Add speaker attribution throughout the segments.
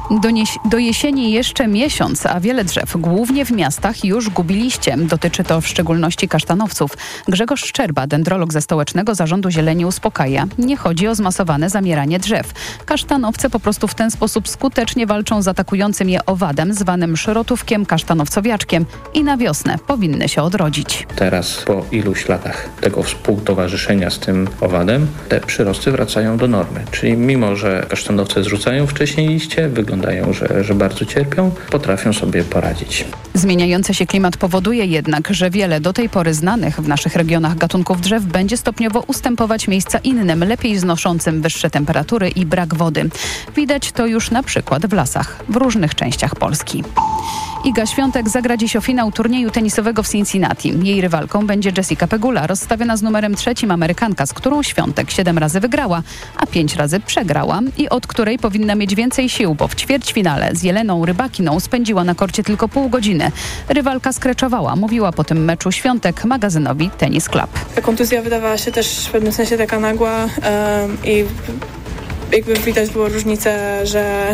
Speaker 1: Do jesieni jeszcze miesiąc, a wiele drzew, głównie w miastach, już gubi liście. Dotyczy to w szczególności kasztanowców. Grzegorz Szczerba, dendrolog ze Stołecznego Zarządu Zieleni, uspokaja. Nie chodzi o zmasowane zamieranie drzew. Kasztanowce po prostu w ten sposób skutecznie walczą z atakującym je owadem zwanym szrotówkiem, kasztanowcowiaczkiem i na wiosnę powinny się odrodzić.
Speaker 2: Teraz po iluś latach tego współtowarzyszenia z tym owadem te przyrosty wracają do normy. Czyli mimo, że kasztanowce zrzucają wcześniej liście, wyglądają, że bardzo cierpią, potrafią sobie poradzić.
Speaker 1: Zmieniający się klimat powoduje jednak, że wiele do tej pory znanych w naszych regionach gatunków drzew będzie stopniowo ustępować miejsca innym, lepiej znoszącym wyższe temperatury i brak wody. Widać to już na przykład w lasach w różnych częściach Polski. Iga Świątek zagra dziś o finał turnieju tenisowego w Cincinnati. Jej rywalką będzie Jessica Pegula, rozstawiona z numerem 3 Amerykanka, z którą Świątek 7 razy wygrała, a 5 razy przegrała i od której powinna mieć więcej sił, bo w ćwierćfinale z Jeleną Rybakiną spędziła na korcie tylko pół godziny. Rywalka skreczowała, mówiła po tym meczu Świątek magazynowi Tennis Club.
Speaker 3: Ta kontuzja wydawała się też w pewnym sensie taka nagła i jakby widać było różnicę, że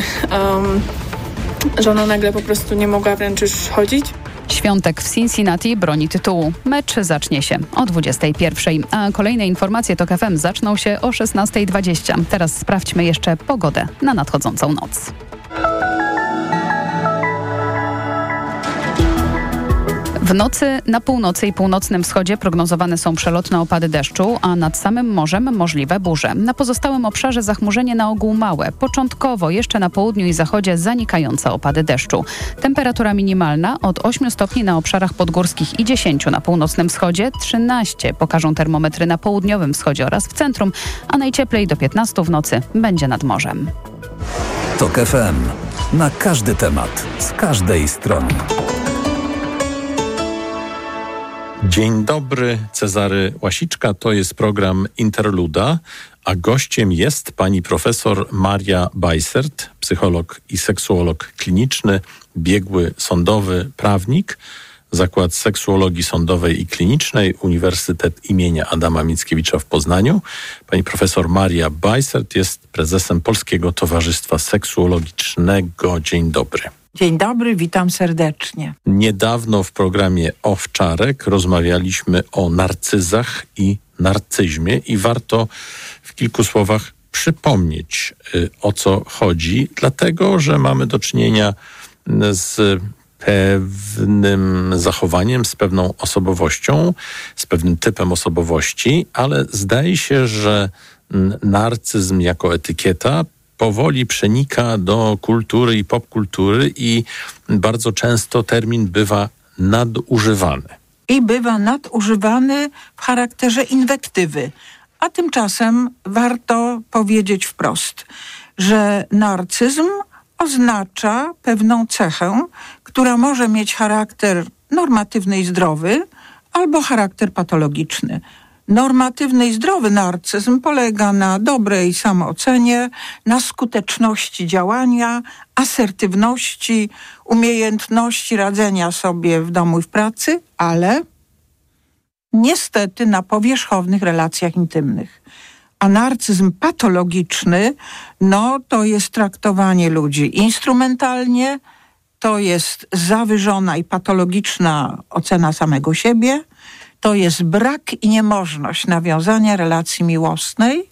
Speaker 3: ona nagle po prostu nie mogła wręcz już chodzić.
Speaker 1: Świątek w Cincinnati broni tytułu. Mecz zacznie się o 21:00, a kolejne informacje TOK FM zaczną się o 16:20. Teraz sprawdźmy jeszcze pogodę na nadchodzącą noc. W nocy na północy i północnym wschodzie prognozowane są przelotne opady deszczu, a nad samym morzem możliwe burze. Na pozostałym obszarze zachmurzenie na ogół małe. Początkowo jeszcze na południu i zachodzie zanikające opady deszczu. Temperatura minimalna od 8 stopni na obszarach podgórskich i 10 na północnym wschodzie, 13 pokażą termometry na południowym wschodzie oraz w centrum, a najcieplej do 15 w nocy będzie nad morzem.
Speaker 4: TOK FM. Na każdy temat, z każdej strony.
Speaker 5: Dzień dobry, Cezary Łasiczka, to jest program Interluda, a gościem jest pani profesor Maria Bajsert, psycholog i seksuolog kliniczny, biegły sądowy prawnik, Zakład Seksuologii Sądowej i Klinicznej, Uniwersytet imienia Adama Mickiewicza w Poznaniu. Pani profesor Maria Bajsert jest prezesem Polskiego Towarzystwa Seksuologicznego. Dzień dobry.
Speaker 6: Dzień dobry, witam serdecznie.
Speaker 5: Niedawno w programie Owczarek rozmawialiśmy o narcyzach i narcyzmie i warto w kilku słowach przypomnieć, o co chodzi, dlatego że mamy do czynienia z pewnym zachowaniem, z pewną osobowością, z pewnym typem osobowości, ale zdaje się, że narcyzm jako etykieta powoli przenika do kultury i popkultury i bardzo często termin bywa nadużywany.
Speaker 6: I bywa nadużywany w charakterze inwektywy. A tymczasem warto powiedzieć wprost, że narcyzm oznacza pewną cechę, która może mieć charakter normatywny i zdrowy albo charakter patologiczny. Normatywny i zdrowy narcyzm polega na dobrej samoocenie, na skuteczności działania, asertywności, umiejętności radzenia sobie w domu i w pracy, ale niestety na powierzchownych relacjach intymnych. A narcyzm patologiczny, to jest traktowanie ludzi instrumentalnie, to jest zawyżona i patologiczna ocena samego siebie, to jest brak i niemożność nawiązania relacji miłosnej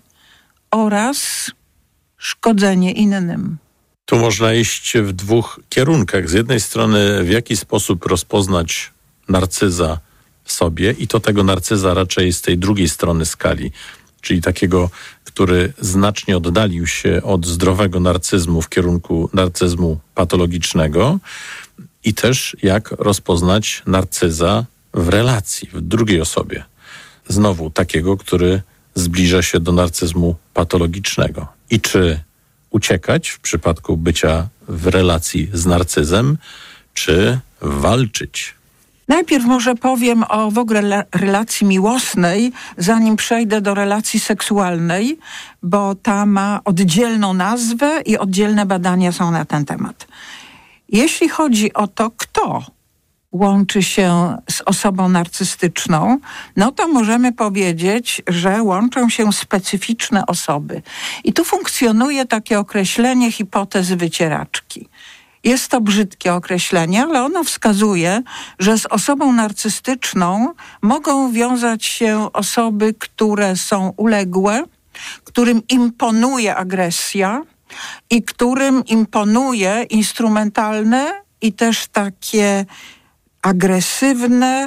Speaker 6: oraz szkodzenie innym.
Speaker 5: Tu można iść w dwóch kierunkach. Z jednej strony, w jaki sposób rozpoznać narcyza w sobie i to tego narcyza raczej z tej drugiej strony skali, czyli takiego, który znacznie oddalił się od zdrowego narcyzmu w kierunku narcyzmu patologicznego i też jak rozpoznać narcyza w relacji, w drugiej osobie. Znowu takiego, który zbliża się do narcyzmu patologicznego. I czy uciekać w przypadku bycia w relacji z narcyzem, czy walczyć?
Speaker 6: Najpierw może powiem o w ogóle relacji miłosnej, zanim przejdę do relacji seksualnej, bo ta ma oddzielną nazwę i oddzielne badania są na ten temat. Jeśli chodzi o to, kto łączy się z osobą narcystyczną, no to możemy powiedzieć, że łączą się specyficzne osoby. I tu funkcjonuje takie określenie hipotezy wycieraczki. Jest to brzydkie określenie, ale ono wskazuje, że z osobą narcystyczną mogą wiązać się osoby, które są uległe, którym imponuje agresja i którym imponuje instrumentalne i też takie agresywne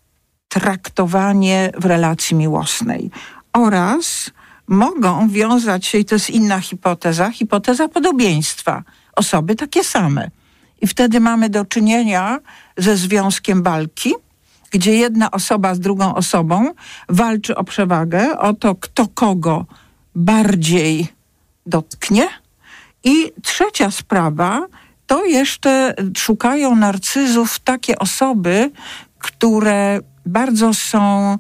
Speaker 6: traktowanie w relacji miłosnej. Oraz mogą wiązać się, i to jest inna hipoteza podobieństwa. Osoby takie same. I wtedy mamy do czynienia ze związkiem walki, gdzie jedna osoba z drugą osobą walczy o przewagę, o to, kto kogo bardziej dotknie. I trzecia sprawa, to jeszcze szukają narcyzów takie osoby, które bardzo są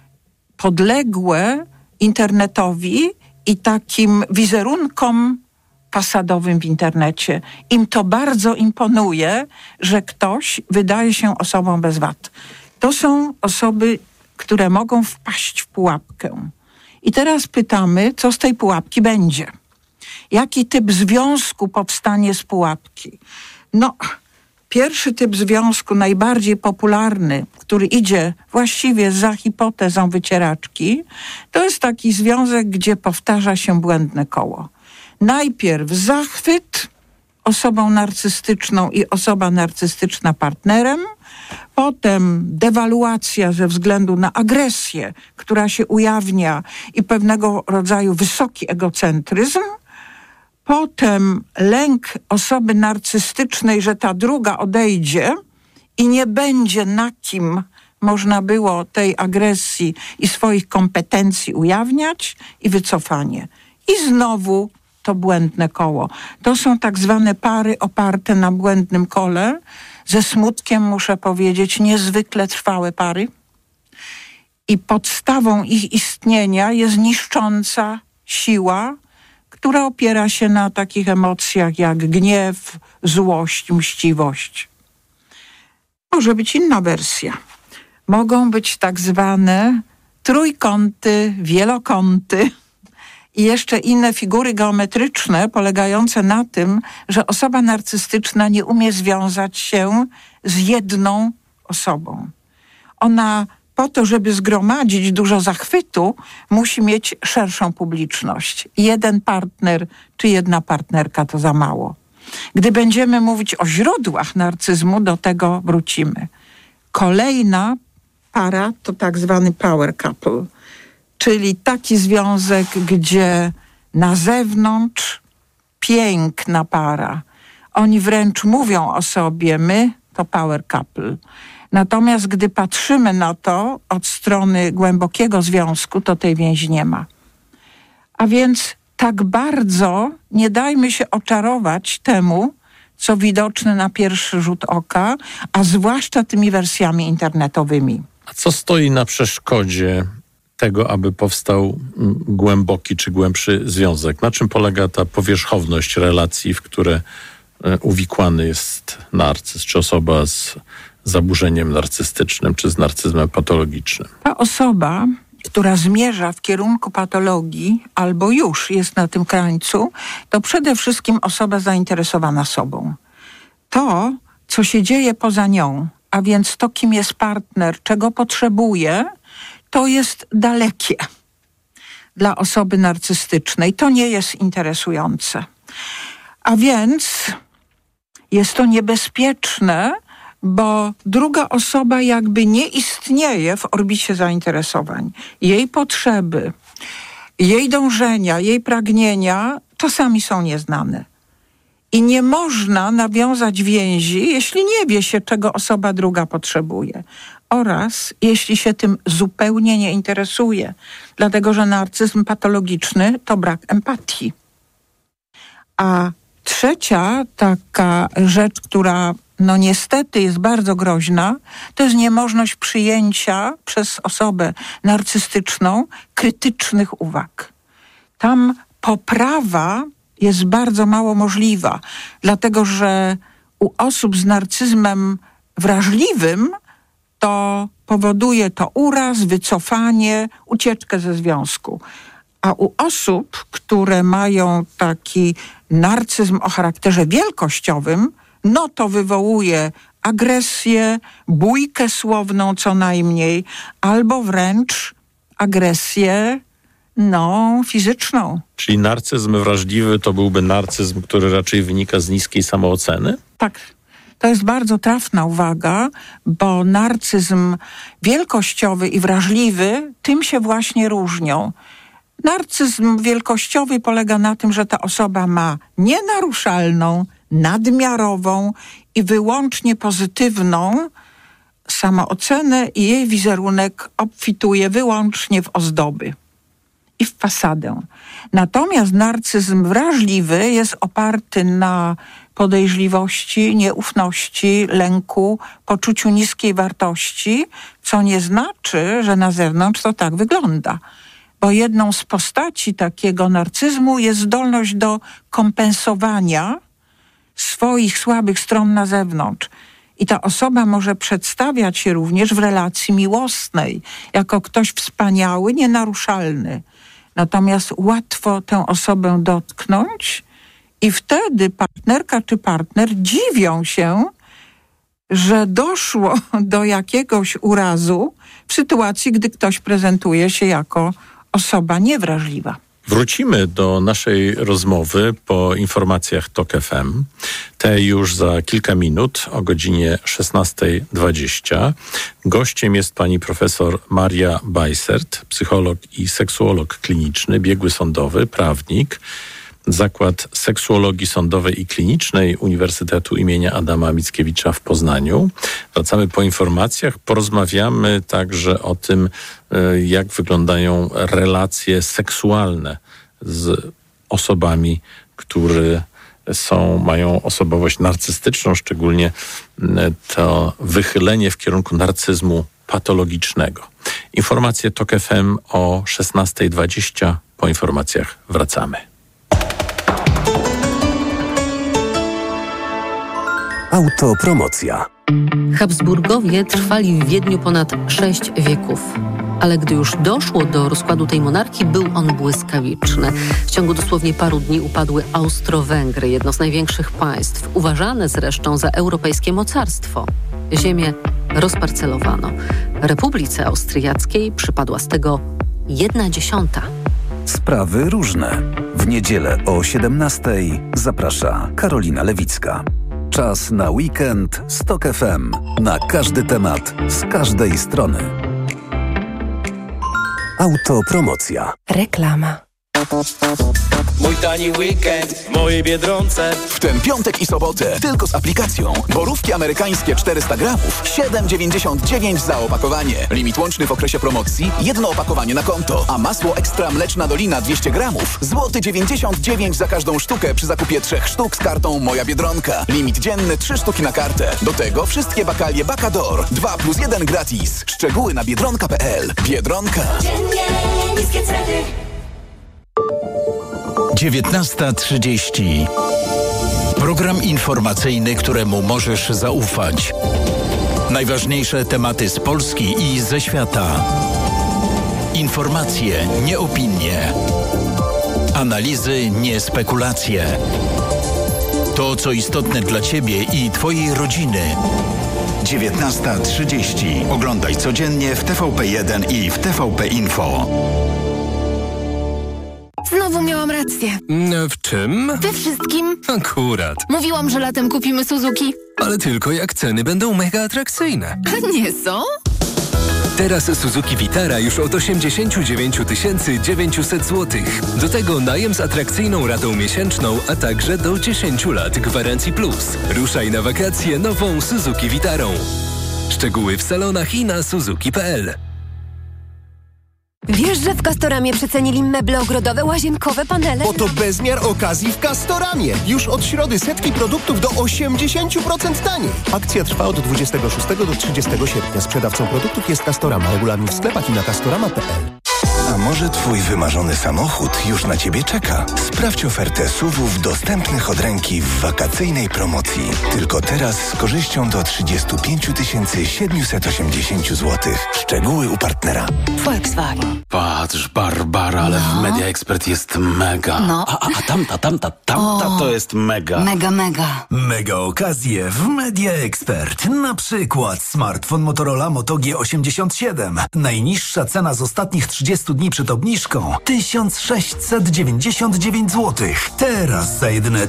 Speaker 6: podległe internetowi i takim wizerunkom fasadowym w internecie. Im to bardzo imponuje, że ktoś wydaje się osobą bez wad. To są osoby, które mogą wpaść w pułapkę. I teraz pytamy, co z tej pułapki będzie? Jaki typ związku powstanie z pułapki? No, pierwszy typ związku, najbardziej popularny, który idzie właściwie za hipotezą wycieraczki, to jest taki związek, gdzie powtarza się błędne koło. Najpierw zachwyt osobą narcystyczną i osoba narcystyczna partnerem, potem dewaluacja ze względu na agresję, która się ujawnia i pewnego rodzaju wysoki egocentryzm, potem lęk osoby narcystycznej, że ta druga odejdzie i nie będzie na kim można było tej agresji i swoich kompetencji ujawniać i wycofanie. I znowu to błędne koło. To są tak zwane pary oparte na błędnym kole. Ze smutkiem muszę powiedzieć, niezwykle trwałe pary. I podstawą ich istnienia jest niszcząca siła, która opiera się na takich emocjach jak gniew, złość, mściwość. Może być inna wersja. Mogą być tak zwane trójkąty, wielokąty i jeszcze inne figury geometryczne polegające na tym, że osoba narcystyczna nie umie związać się z jedną osobą. Ona po to, żeby zgromadzić dużo zachwytu, musi mieć szerszą publiczność. Jeden partner czy jedna partnerka to za mało. Gdy będziemy mówić o źródłach narcyzmu, do tego wrócimy. Kolejna para to tak zwany power couple, czyli taki związek, gdzie na zewnątrz piękna para. Oni wręcz mówią o sobie, my to power couple. Natomiast gdy patrzymy na to od strony głębokiego związku, to tej więzi nie ma. A więc tak bardzo nie dajmy się oczarować temu, co widoczne na pierwszy rzut oka, a zwłaszcza tymi wersjami internetowymi.
Speaker 5: A co stoi na przeszkodzie tego, aby powstał głęboki czy głębszy związek? Na czym polega ta powierzchowność relacji, w które uwikłany jest narcyz, czy osoba z zaburzeniem narcystycznym, czy z narcyzmem patologicznym?
Speaker 6: Ta osoba, która zmierza w kierunku patologii albo już jest na tym krańcu, to przede wszystkim osoba zainteresowana sobą. To, co się dzieje poza nią, a więc to, kim jest partner, czego potrzebuje, to jest dalekie dla osoby narcystycznej. To nie jest interesujące. A więc jest to niebezpieczne, bo druga osoba jakby nie istnieje w orbicie zainteresowań. Jej potrzeby, jej dążenia, jej pragnienia czasami są nieznane. I nie można nawiązać więzi, jeśli nie wie się, czego osoba druga potrzebuje. Oraz jeśli się tym zupełnie nie interesuje. Dlatego, że narcyzm patologiczny to brak empatii. A trzecia taka rzecz, która no niestety jest bardzo groźna, to jest niemożność przyjęcia przez osobę narcystyczną krytycznych uwag. Tam poprawa jest bardzo mało możliwa, dlatego że u osób z narcyzmem wrażliwym to powoduje to uraz, wycofanie, ucieczkę ze związku. A u osób, które mają taki narcyzm o charakterze wielkościowym, no to wywołuje agresję, bójkę słowną co najmniej, albo wręcz agresję, fizyczną.
Speaker 5: Czyli narcyzm wrażliwy to byłby narcyzm, który raczej wynika z niskiej samooceny?
Speaker 6: Tak. To jest bardzo trafna uwaga, bo narcyzm wielkościowy i wrażliwy tym się właśnie różnią. Narcyzm wielkościowy polega na tym, że ta osoba ma nienaruszalną, nadmiarową i wyłącznie pozytywną samoocenę i jej wizerunek obfituje wyłącznie w ozdoby i w fasadę. Natomiast narcyzm wrażliwy jest oparty na podejrzliwości, nieufności, lęku, poczuciu niskiej wartości, co nie znaczy, że na zewnątrz to tak wygląda. Bo jedną z postaci takiego narcyzmu jest zdolność do kompensowania swoich słabych stron na zewnątrz. I ta osoba może przedstawiać się również w relacji miłosnej, jako ktoś wspaniały, nienaruszalny. Natomiast łatwo tę osobę dotknąć i wtedy partnerka czy partner dziwią się, że doszło do jakiegoś urazu w sytuacji, gdy ktoś prezentuje się jako osoba niewrażliwa.
Speaker 5: Wrócimy do naszej rozmowy po informacjach TOK FM. Te już za kilka minut o godzinie 16:20. Gościem jest pani profesor Maria Bajsert, psycholog i seksuolog kliniczny, biegły sądowy, prawnik, Zakład Seksuologii Sądowej i Klinicznej Uniwersytetu imienia Adama Mickiewicza w Poznaniu. Wracamy po informacjach. Porozmawiamy także o tym, jak wyglądają relacje seksualne z osobami, które mają osobowość narcystyczną, szczególnie to wychylenie w kierunku narcyzmu patologicznego. Informacje TOK FM o 16:20. Po informacjach wracamy.
Speaker 4: Autopromocja.
Speaker 7: Habsburgowie trwali w Wiedniu ponad 6 wieków. Ale gdy już doszło do rozkładu tej monarchii, był on błyskawiczny. W ciągu dosłownie paru dni upadły Austro-Węgry, jedno z największych państw, uważane zresztą za europejskie mocarstwo. Ziemię rozparcelowano. Republice Austriackiej przypadła z tego 1/10.
Speaker 4: Sprawy różne. W niedzielę o 17:00 zaprasza Karolina Lewicka. Czas na weekend z TOK FM. Na każdy temat, z każdej strony. Autopromocja.
Speaker 8: Reklama.
Speaker 9: Mój tani weekend w mojej Biedronce.
Speaker 10: W ten piątek i sobotę tylko z aplikacją. Borówki amerykańskie 400 gramów, 7,99 za opakowanie. Limit łączny w okresie promocji, 1 opakowanie na konto. A masło ekstra Mleczna Dolina 200 gramów, złoty 99 za każdą sztukę przy zakupie 3 sztuk z kartą Moja Biedronka. Limit dzienny 3 sztuki na kartę. Do tego wszystkie bakalie Bacador. 2+1 gratis. Szczegóły na biedronka.pl. Biedronka.
Speaker 11: Dziennie niskie ceny.
Speaker 12: 19:30. Program informacyjny, któremu możesz zaufać. Najważniejsze tematy z Polski i ze świata. Informacje, nie opinie. Analizy, nie spekulacje. To, co istotne dla Ciebie i Twojej rodziny. 19:30. Oglądaj codziennie w TVP1 i w TVP Info.
Speaker 8: Znowu miałam rację.
Speaker 13: W czym?
Speaker 8: We wszystkim.
Speaker 13: Akurat.
Speaker 8: Mówiłam, że latem kupimy Suzuki.
Speaker 13: Ale tylko jak ceny będą mega atrakcyjne.
Speaker 8: Nie są?
Speaker 13: Teraz Suzuki Vitara już od 89 900 zł. Do tego najem z atrakcyjną ratą miesięczną, a także do 10 lat gwarancji plus. Ruszaj na wakacje nową Suzuki Vitarą. Szczegóły w salonach i na suzuki.pl.
Speaker 8: Wiesz, że w Castoramie przecenili meble ogrodowe, łazienkowe, panele?
Speaker 14: Oto bezmiar okazji w Castoramie. Już od środy setki produktów do 80% taniej. Akcja trwa od 26 do 30 sierpnia. Sprzedawcą produktów jest Castorama. Regulamin w sklepach i na castorama.pl.
Speaker 15: A może może twój wymarzony samochód już na ciebie czeka? Sprawdź ofertę SUV-ów dostępnych od ręki w wakacyjnej promocji. Tylko teraz z korzyścią do 35 780 zł. Szczegóły u partnera.
Speaker 16: Volkswagen. Patrz, Barbara, ale w Media Expert jest mega.
Speaker 8: No.
Speaker 16: A tamta to jest mega.
Speaker 8: Mega.
Speaker 17: Mega okazje w Media Expert. Na przykład smartfon Motorola Moto G87. Najniższa cena z ostatnich 30 dni przed obniżką 1699 zł. Teraz za jedyne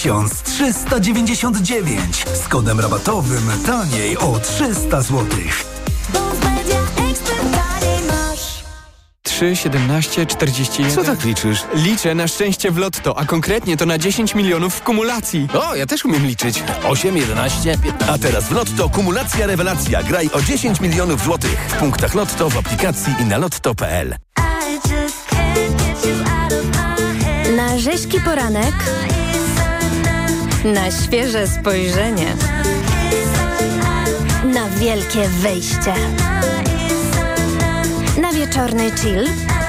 Speaker 17: 1399. Z kodem rabatowym taniej o 300 zł.
Speaker 18: 3, 17, 41.
Speaker 16: Co tak liczysz?
Speaker 18: Liczę na szczęście w lotto, a konkretnie to na 10 milionów w kumulacji.
Speaker 16: O, ja też umiem liczyć. 8, 11, 15.
Speaker 19: A teraz w Lotto kumulacja rewelacja. Graj o 10 milionów złotych. W punktach Lotto, w aplikacji i na lotto.pl.
Speaker 8: Na rzeźki poranek, na świeże spojrzenie, na wielkie wyjście, na wieczorny chill,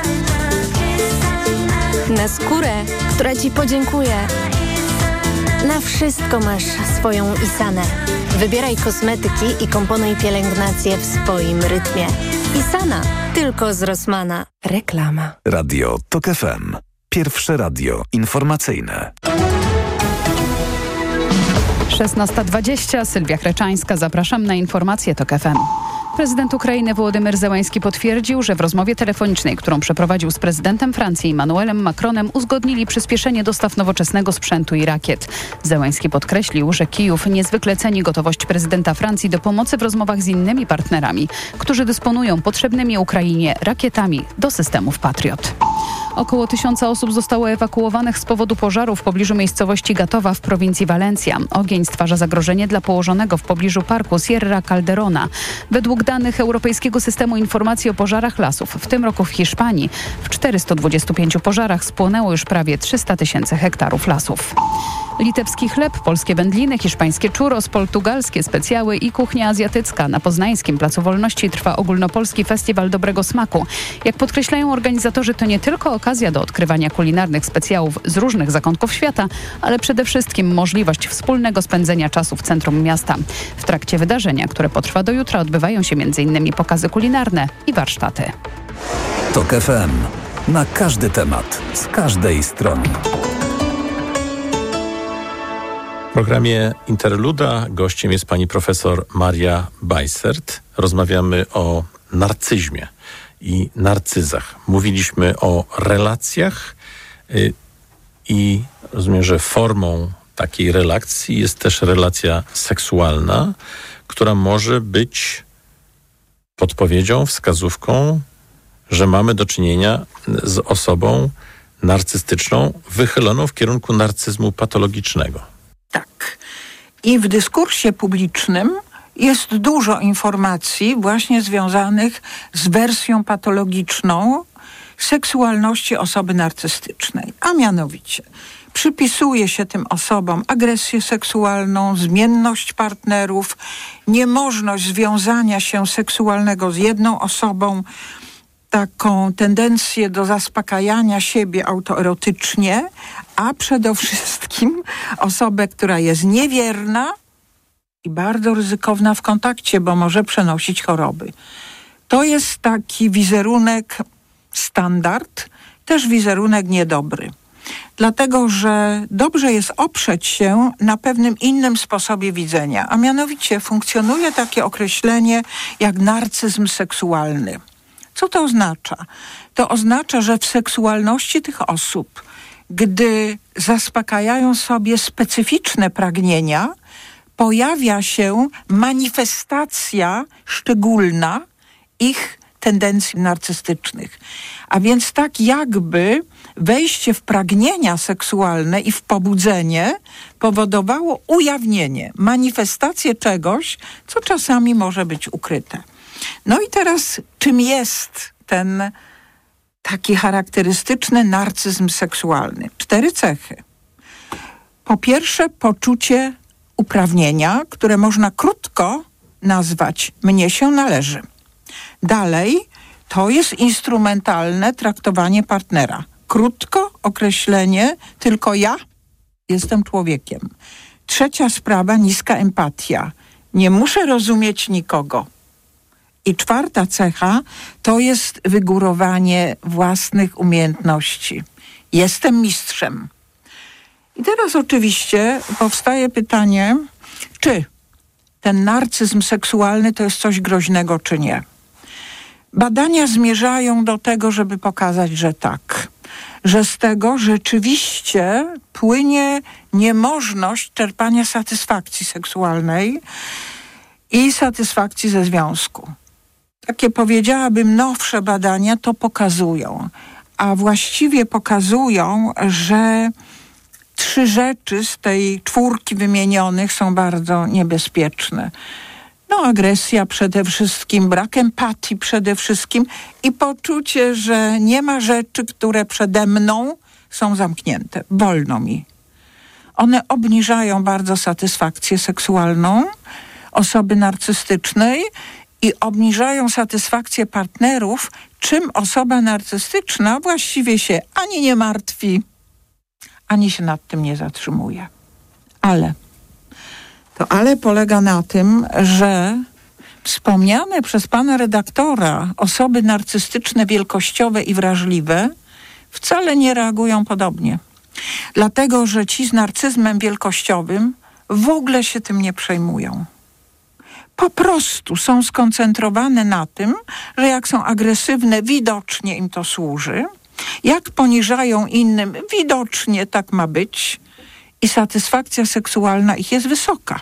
Speaker 8: na skórę, która ci podziękuje. Na wszystko masz swoją Isanę. Wybieraj kosmetyki i komponuj pielęgnację w swoim rytmie. Isana, tylko z Rossmana. Reklama.
Speaker 4: Radio TOK FM. Pierwsze radio informacyjne.
Speaker 1: 16:20. Sylwia Creczańska. Zapraszam na informacje TOK FM. Prezydent Ukrainy Wołodymyr Zełański potwierdził, że w rozmowie telefonicznej, którą przeprowadził z prezydentem Francji Emmanuelem Macronem, uzgodnili przyspieszenie dostaw nowoczesnego sprzętu i rakiet. Zełański podkreślił, że Kijów niezwykle ceni gotowość prezydenta Francji do pomocy w rozmowach z innymi partnerami, którzy dysponują potrzebnymi Ukrainie rakietami do systemów Patriot. Około 1000 osób zostało ewakuowanych z powodu pożaru w pobliżu miejscowości Gatowa w prowincji Walencja. Ogień stwarza zagrożenie dla położonego w pobliżu parku Sierra Calderona. Według danych Europejskiego Systemu Informacji o Pożarach Lasów w tym roku w Hiszpanii w 425 pożarach spłonęło już prawie 300 000 hektarów lasów. Litewski chleb, polskie wędliny, hiszpańskie churros, portugalskie specjały i kuchnia azjatycka. Na Poznańskim Placu Wolności trwa ogólnopolski festiwal dobrego smaku. Jak podkreślają organizatorzy, to nie tylko okazja do odkrywania kulinarnych specjałów z różnych zakątków świata, ale przede wszystkim możliwość wspólnego spędzenia czasu w centrum miasta. W trakcie wydarzenia, które potrwa do jutra, odbywają się m.in. pokazy kulinarne i warsztaty.
Speaker 4: TOK FM. Na każdy temat, z każdej strony.
Speaker 5: W programie Interluda gościem jest pani profesor Maria Bajsert. Rozmawiamy o narcyzmie i narcyzach. Mówiliśmy o relacjach i rozumiem, że formą takiej relacji jest też relacja seksualna, która może być podpowiedzią, wskazówką, że mamy do czynienia z osobą narcystyczną, wychyloną w kierunku narcyzmu patologicznego.
Speaker 6: Tak. I w dyskursie publicznym jest dużo informacji właśnie związanych z wersją patologiczną seksualności osoby narcystycznej. A mianowicie przypisuje się tym osobom agresję seksualną, zmienność partnerów, niemożność związania się seksualnego z jedną osobą, taką tendencję do zaspokajania siebie autoerotycznie, a przede wszystkim osobę, która jest niewierna i bardzo ryzykowna w kontakcie, bo może przenosić choroby. To jest taki wizerunek standard, też wizerunek niedobry. Dlatego, że dobrze jest oprzeć się na pewnym innym sposobie widzenia, a mianowicie funkcjonuje takie określenie jak narcyzm seksualny. Co to oznacza? To oznacza, że w seksualności tych osób, gdy zaspokajają sobie specyficzne pragnienia, pojawia się manifestacja szczególna ich tendencji narcystycznych. A więc tak jakby wejście w pragnienia seksualne i w pobudzenie powodowało ujawnienie, manifestację czegoś, co czasami może być ukryte. No i teraz czym jest ten taki charakterystyczny narcyzm seksualny? 4 cechy. Po pierwsze, poczucie uprawnienia, które można krótko nazwać mnie się należy. Dalej, to jest instrumentalne traktowanie partnera. Krótko określenie, tylko ja jestem człowiekiem. Trzecia sprawa, niska empatia. Nie muszę rozumieć nikogo. I czwarta cecha to jest wygórowanie własnych umiejętności. Jestem mistrzem. I teraz oczywiście powstaje pytanie, czy ten narcyzm seksualny to jest coś groźnego, czy nie. Badania zmierzają do tego, żeby pokazać, że tak. Że z tego rzeczywiście płynie niemożność czerpania satysfakcji seksualnej i satysfakcji ze związku. Takie, powiedziałabym, nowsze badania to pokazują. A właściwie pokazują, że 3 rzeczy z tej 4 wymienionych są bardzo niebezpieczne. Agresja przede wszystkim, brak empatii przede wszystkim i poczucie, że nie ma rzeczy, które przede mną są zamknięte. Wolno mi. One obniżają bardzo satysfakcję seksualną osoby narcystycznej i obniżają satysfakcję partnerów, czym osoba narcystyczna właściwie się ani nie martwi, ani się nad tym nie zatrzymuje. Ale polega na tym, że wspomniane przez pana redaktora osoby narcystyczne, wielkościowe i wrażliwe wcale nie reagują podobnie. Dlatego, że ci z narcyzmem wielkościowym w ogóle się tym nie przejmują. Po prostu są skoncentrowane na tym, że jak są agresywne, widocznie im to służy. Jak poniżają innym, widocznie tak ma być. I satysfakcja seksualna ich jest wysoka.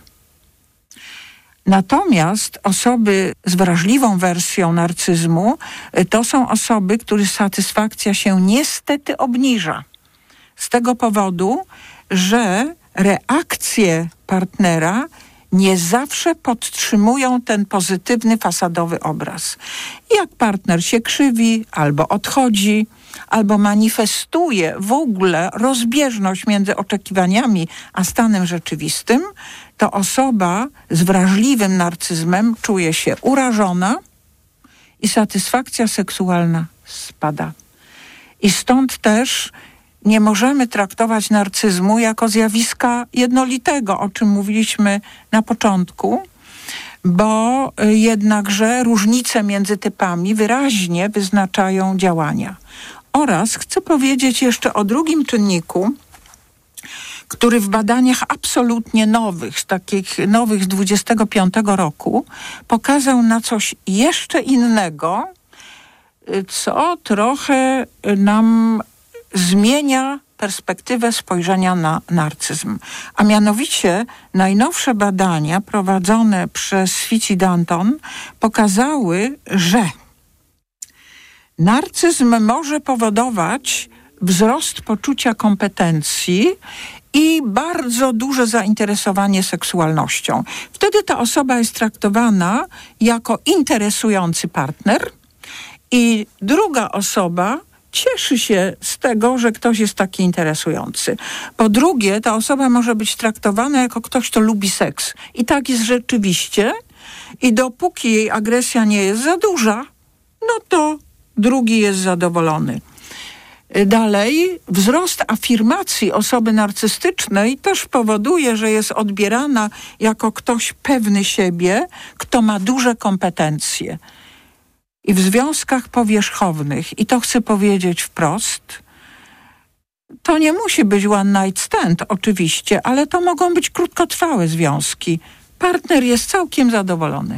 Speaker 6: Natomiast osoby z wrażliwą wersją narcyzmu to są osoby, których satysfakcja się niestety obniża. Z tego powodu, że reakcje partnera nie zawsze podtrzymują ten pozytywny, fasadowy obraz. Jak partner się krzywi, albo odchodzi, albo manifestuje w ogóle rozbieżność między oczekiwaniami a stanem rzeczywistym, to osoba z wrażliwym narcyzmem czuje się urażona i satysfakcja seksualna spada. I stąd też nie możemy traktować narcyzmu jako zjawiska jednolitego, o czym mówiliśmy na początku, bo jednakże różnice między typami wyraźnie wyznaczają działania. Oraz chcę powiedzieć jeszcze o drugim czynniku, który w badaniach absolutnie nowych, z takich nowych z 25 roku, pokazał na coś jeszcze innego, co trochę nam zmienia perspektywę spojrzenia na narcyzm. A mianowicie najnowsze badania prowadzone przez Fitch Danton pokazały, że narcyzm może powodować wzrost poczucia kompetencji i bardzo duże zainteresowanie seksualnością. Wtedy ta osoba jest traktowana jako interesujący partner i druga osoba cieszy się z tego, że ktoś jest taki interesujący. Po drugie, ta osoba może być traktowana jako ktoś, kto lubi seks. I tak jest rzeczywiście. I dopóki jej agresja nie jest za duża, to drugi jest zadowolony. Dalej, wzrost afirmacji osoby narcystycznej też powoduje, że jest odbierana jako ktoś pewny siebie, kto ma duże kompetencje. I w związkach powierzchownych, i to chcę powiedzieć wprost, to nie musi być one night stand oczywiście, ale to mogą być krótkotrwałe związki. Partner jest całkiem zadowolony.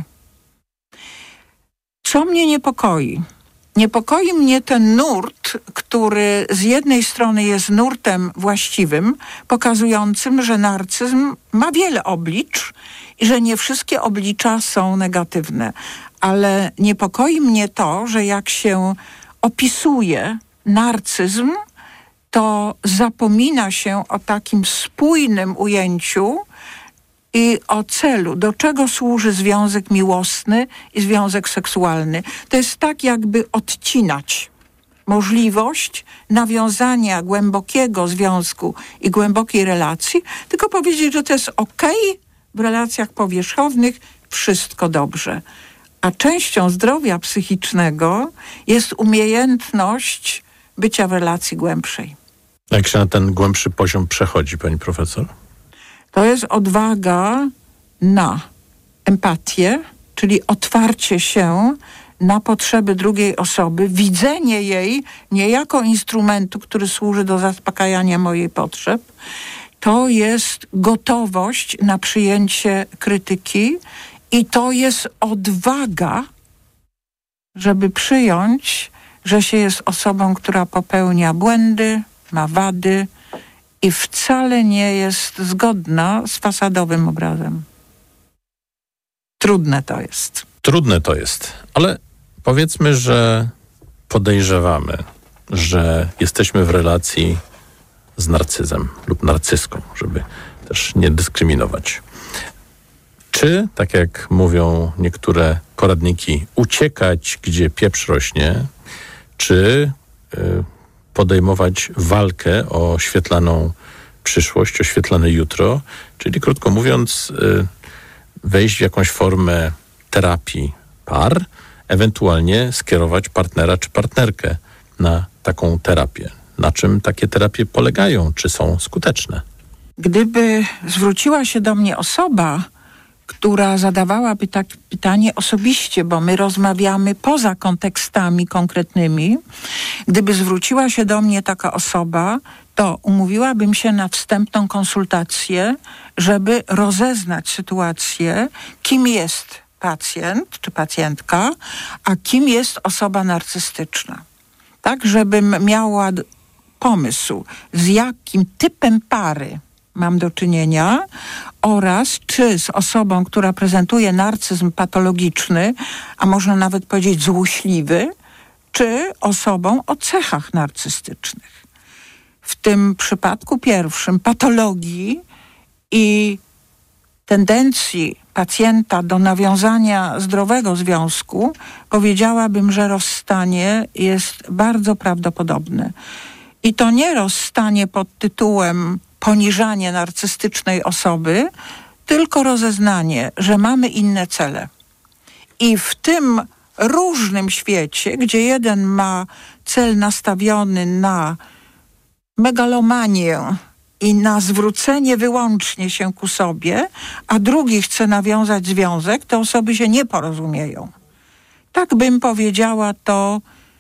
Speaker 6: Co mnie niepokoi? Niepokoi mnie ten nurt, który z jednej strony jest nurtem właściwym, pokazującym, że narcyzm ma wiele oblicz i że nie wszystkie oblicza są negatywne. Ale niepokoi mnie to, że jak się opisuje narcyzm, to zapomina się o takim spójnym ujęciu i o celu, do czego służy związek miłosny i związek seksualny. To jest tak, jakby odcinać możliwość nawiązania głębokiego związku i głębokiej relacji, tylko powiedzieć, że to jest okej, w relacjach powierzchownych wszystko dobrze. A częścią zdrowia psychicznego jest umiejętność bycia w relacji głębszej.
Speaker 5: Jak się na ten głębszy poziom przechodzi, pani profesor?
Speaker 6: To jest odwaga na empatię, czyli otwarcie się na potrzeby drugiej osoby, widzenie jej nie jako instrumentu, który służy do zaspokajania mojej potrzeb. To jest gotowość na przyjęcie krytyki i to jest odwaga, żeby przyjąć, że się jest osobą, która popełnia błędy, ma wady i wcale nie jest zgodna z fasadowym obrazem. Trudne to jest.
Speaker 5: Trudne to jest, ale powiedzmy, że podejrzewamy, że jesteśmy w relacji z narcyzem lub narcyską, żeby też nie dyskryminować. Czy, tak jak mówią niektóre poradniki, uciekać, gdzie pieprz rośnie, czy podejmować walkę o świetlaną przyszłość, o świetlane jutro, czyli krótko mówiąc, wejść w jakąś formę terapii par, ewentualnie skierować partnera czy partnerkę na taką terapię. Na czym takie terapie polegają? Czy są skuteczne?
Speaker 6: Gdyby zwróciła się do mnie osoba, która zadawałaby takie pytanie osobiście, bo my rozmawiamy poza kontekstami konkretnymi, gdyby zwróciła się do mnie taka osoba, to umówiłabym się na wstępną konsultację, żeby rozeznać sytuację, kim jest pacjent czy pacjentka, a kim jest osoba narcystyczna. Tak, żebym miała pomysł, z jakim typem pary mam do czynienia oraz czy z osobą, która prezentuje narcyzm patologiczny, a można nawet powiedzieć złośliwy, czy osobą o cechach narcystycznych. W tym przypadku pierwszym patologii i tendencji pacjenta do nawiązania zdrowego związku, powiedziałabym, że rozstanie jest bardzo prawdopodobne. I to nie rozstanie pod tytułem poniżanie narcystycznej osoby, tylko rozeznanie, że mamy inne cele. I w tym różnym świecie, gdzie jeden ma cel nastawiony na megalomanię i na zwrócenie wyłącznie się ku sobie, a drugi chce nawiązać związek, te osoby się nie porozumieją. Tak bym powiedziała to,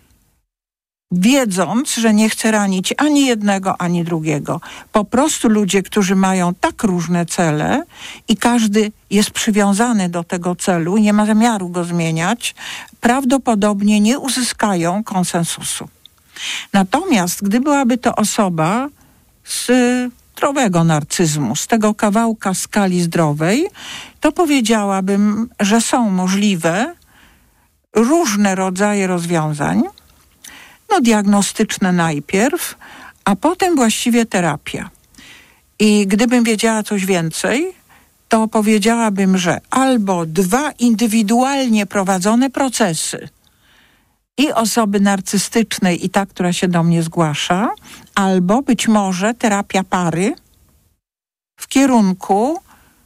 Speaker 6: wiedząc, że nie chcę ranić ani jednego, ani drugiego. Po prostu ludzie, którzy mają tak różne cele i każdy jest przywiązany do tego celu i nie ma zamiaru go zmieniać, prawdopodobnie nie uzyskają konsensusu. Natomiast gdy byłaby to osoba z zdrowego narcyzmu, z tego kawałka skali zdrowej, to powiedziałabym, że są możliwe różne rodzaje rozwiązań, diagnostyczne najpierw, a potem właściwie terapia. I gdybym wiedziała coś więcej, to powiedziałabym, że albo 2 indywidualnie prowadzone procesy i osoby narcystycznej i ta, która się do mnie zgłasza, albo być może terapia pary w kierunku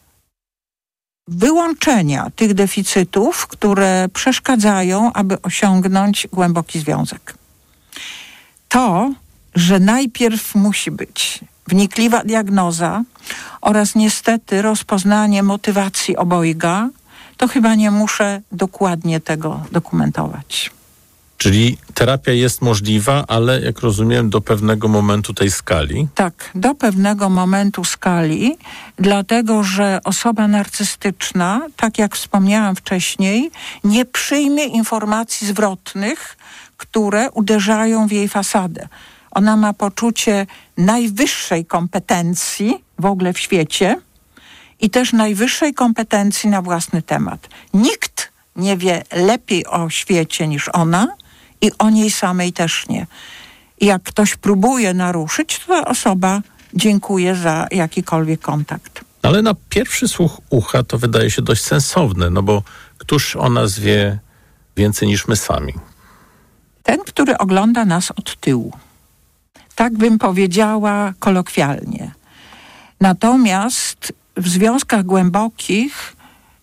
Speaker 6: wyłączenia tych deficytów, które przeszkadzają, aby osiągnąć głęboki związek. To, że najpierw musi być wnikliwa diagnoza oraz niestety rozpoznanie motywacji obojga, to chyba nie muszę dokładnie tego dokumentować.
Speaker 5: Czyli terapia jest możliwa, ale jak rozumiem, do pewnego momentu tej skali?
Speaker 6: Tak, do pewnego momentu skali, dlatego że osoba narcystyczna, tak jak wspomniałam wcześniej, nie przyjmie informacji zwrotnych, które uderzają w jej fasadę. Ona ma poczucie najwyższej kompetencji w ogóle w świecie i też najwyższej kompetencji na własny temat. Nikt nie wie lepiej o świecie niż ona i o niej samej też nie. I jak ktoś próbuje naruszyć, to ta osoba dziękuję za jakikolwiek kontakt.
Speaker 5: Ale na pierwszy słuch ucha to wydaje się dość sensowne, no bo któż o nas wie więcej niż my sami?
Speaker 6: Ten, który ogląda nas od tyłu. Tak bym powiedziała kolokwialnie. Natomiast w związkach głębokich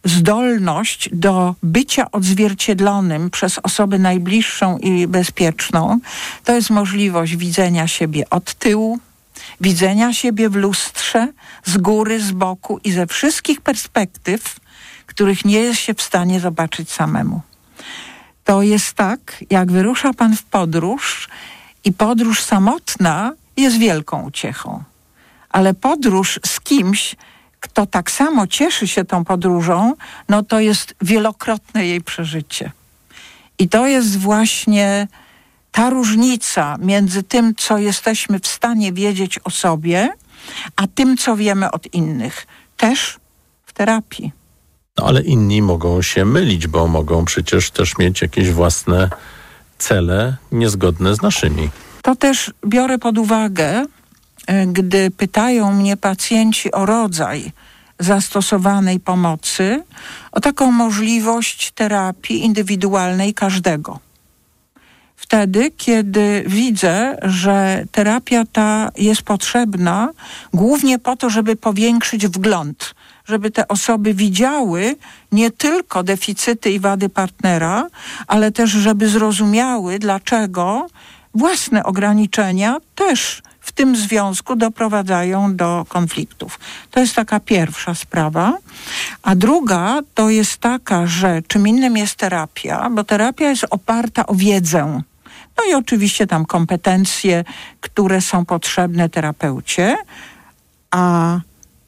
Speaker 6: zdolność do bycia odzwierciedlonym przez osobę najbliższą i bezpieczną, to jest możliwość widzenia siebie od tyłu, widzenia siebie w lustrze, z góry, z boku i ze wszystkich perspektyw, których nie jest się w stanie zobaczyć samemu. To jest tak, jak wyrusza pan w podróż i podróż samotna jest wielką uciechą. Ale podróż z kimś, kto tak samo cieszy się tą podróżą, no to jest wielokrotne jej przeżycie. I to jest właśnie ta różnica między tym, co jesteśmy w stanie wiedzieć o sobie, a tym, co wiemy od innych. Też w terapii.
Speaker 5: No ale inni mogą się mylić, bo mogą przecież też mieć jakieś własne cele niezgodne z naszymi.
Speaker 6: To też biorę pod uwagę, gdy pytają mnie pacjenci o rodzaj zastosowanej pomocy, o taką możliwość terapii indywidualnej każdego. Wtedy, kiedy widzę, że terapia ta jest potrzebna głównie po to, żeby powiększyć wgląd, żeby te osoby widziały nie tylko deficyty i wady partnera, ale też żeby zrozumiały, dlaczego własne ograniczenia też w tym związku doprowadzają do konfliktów. To jest taka pierwsza sprawa. A druga to jest taka, że czym innym jest terapia, bo terapia jest oparta o wiedzę. No i oczywiście tam kompetencje, które są potrzebne terapeucie, a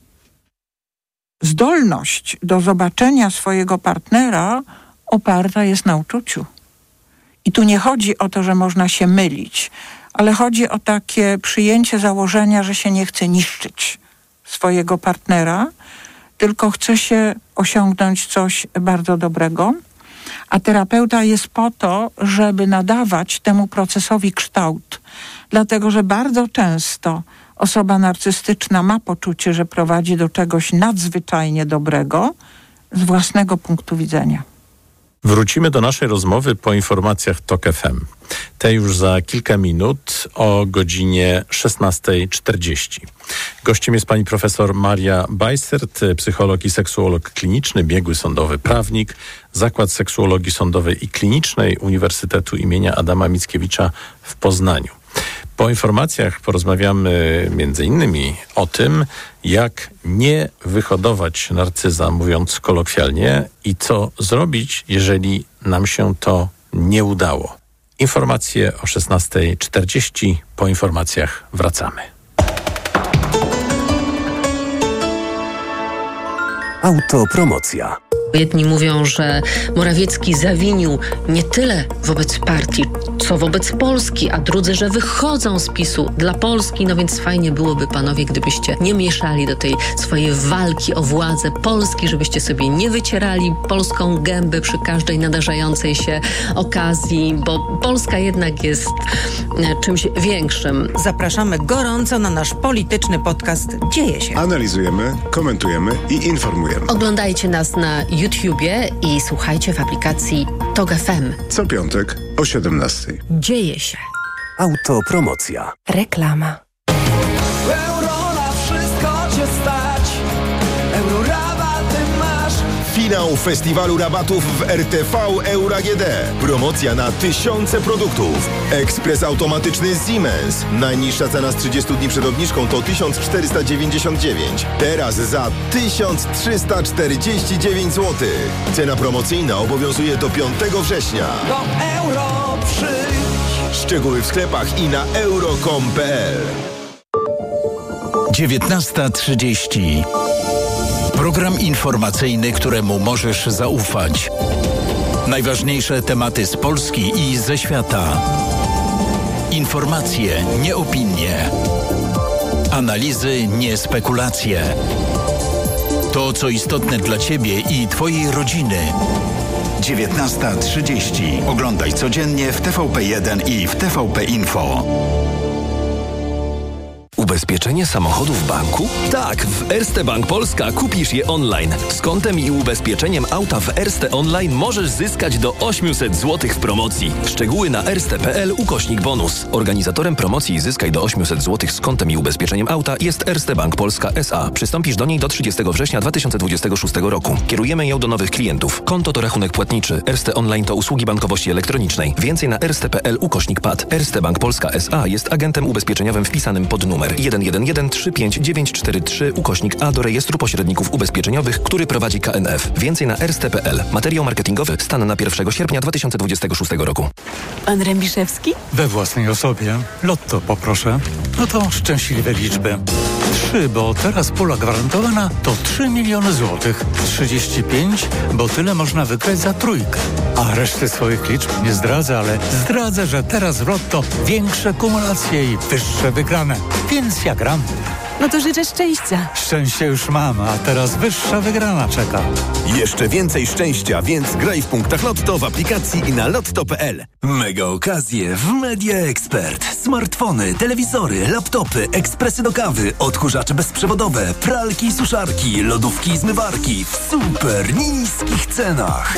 Speaker 6: zdolność do zobaczenia swojego partnera oparta jest na uczuciu. I tu nie chodzi o to, że można się mylić, ale chodzi o takie przyjęcie założenia, że się nie chce niszczyć swojego partnera, tylko chce się osiągnąć coś bardzo dobrego. A terapeuta jest po to, żeby nadawać temu procesowi kształt. Dlatego, że bardzo często osoba narcystyczna ma poczucie, że prowadzi do czegoś nadzwyczajnie dobrego z własnego punktu widzenia.
Speaker 5: Wrócimy do naszej rozmowy po informacjach TOK FM. Te już za kilka minut o godzinie 16:40. Gościem jest pani profesor Maria Bajsert, psycholog i seksuolog kliniczny, biegły sądowy prawnik, Zakład Seksuologii Sądowej i Klinicznej Uniwersytetu imienia Adama Mickiewicza w Poznaniu. Po informacjach porozmawiamy między innymi o tym, jak nie wyhodować narcyza, mówiąc kolokwialnie, i co zrobić, jeżeli nam się to nie udało. Informacje o 16:40. Po informacjach wracamy.
Speaker 13: Autopromocja.
Speaker 7: Jedni mówią, że Morawiecki zawinił nie tyle wobec partii, co wobec Polski, a drudzy, że wychodzą z PiS-u dla Polski. No więc fajnie byłoby, panowie, gdybyście nie mieszali do tej swojej walki o władzę Polski, żebyście sobie nie wycierali polską gęby przy każdej nadarzającej się okazji, bo Polska jednak jest czymś większym.
Speaker 20: Zapraszamy gorąco na nasz polityczny podcast Dzieje się.
Speaker 21: Analizujemy, komentujemy i informujemy.
Speaker 7: Oglądajcie nas na YouTubie i słuchajcie w aplikacji TOK FM.
Speaker 21: Co piątek o 17:00.
Speaker 7: Dzieje się.
Speaker 13: Autopromocja.
Speaker 9: Reklama. Euro na wszystko cię stać. Euro rabaty masz.
Speaker 22: Finał festiwalu rabatów w RTV Euro AGD. Promocja na tysiące produktów. Ekspres automatyczny Siemens. Najniższa cena z 30 dni przed obniżką to 1499. Teraz za 1349 zł. Cena promocyjna obowiązuje do 5 września.
Speaker 9: Do euro przyjdź.
Speaker 22: Szczegóły w sklepach i na euro.com.pl.
Speaker 12: 19:30. Program informacyjny, któremu możesz zaufać. Najważniejsze tematy z Polski i ze świata. Informacje, nie opinie. Analizy, nie spekulacje. To, co istotne dla Ciebie i Twojej rodziny.
Speaker 23: 19:30. Oglądaj codziennie w TVP1 i w TVP Info.
Speaker 2: Ubezpieczenie samochodu w banku? Tak, w Erste Bank Polska kupisz je online. Z kontem i ubezpieczeniem auta w Erste Online możesz zyskać do 800 zł w promocji. Szczegóły na erste.pl/bonus. Organizatorem promocji Zyskaj do 800 zł z kontem i ubezpieczeniem auta jest Erste Bank Polska S.A. Przystąpisz do niej do 30 września 2026 roku. Kierujemy ją do nowych klientów. Konto to rachunek płatniczy. Erste Online to usługi bankowości elektronicznej. Więcej na erste.pl/PAD. Erste Bank Polska S.A. jest agentem ubezpieczeniowym wpisanym pod numer 111-35943/A do rejestru pośredników ubezpieczeniowych, który prowadzi KNF. Więcej na erste.pl. Materiał marketingowy. Stan na 1 sierpnia 2026 roku.
Speaker 3: Pan Rębiszewski?
Speaker 23: We własnej osobie. Lotto poproszę. No to szczęśliwe liczby. 3, bo teraz pula gwarantowana to 3 miliony złotych. 35, bo tyle można wygrać za trójkę. A reszty swoich liczb nie zdradzę, ale zdradzę, że teraz w Lotto większe kumulacje i wyższe wygrane. Więc ja gram.
Speaker 3: No to życzę szczęścia.
Speaker 23: Szczęście już mam, a teraz wyższa wygrana czeka.
Speaker 19: Jeszcze więcej szczęścia, więc graj w punktach Lotto w aplikacji i na lotto.pl.
Speaker 17: Mega okazje w Media Expert. Smartfony, telewizory, laptopy, ekspresy do kawy, odkurzacze bezprzewodowe, pralki i suszarki, lodówki i zmywarki w super niskich cenach.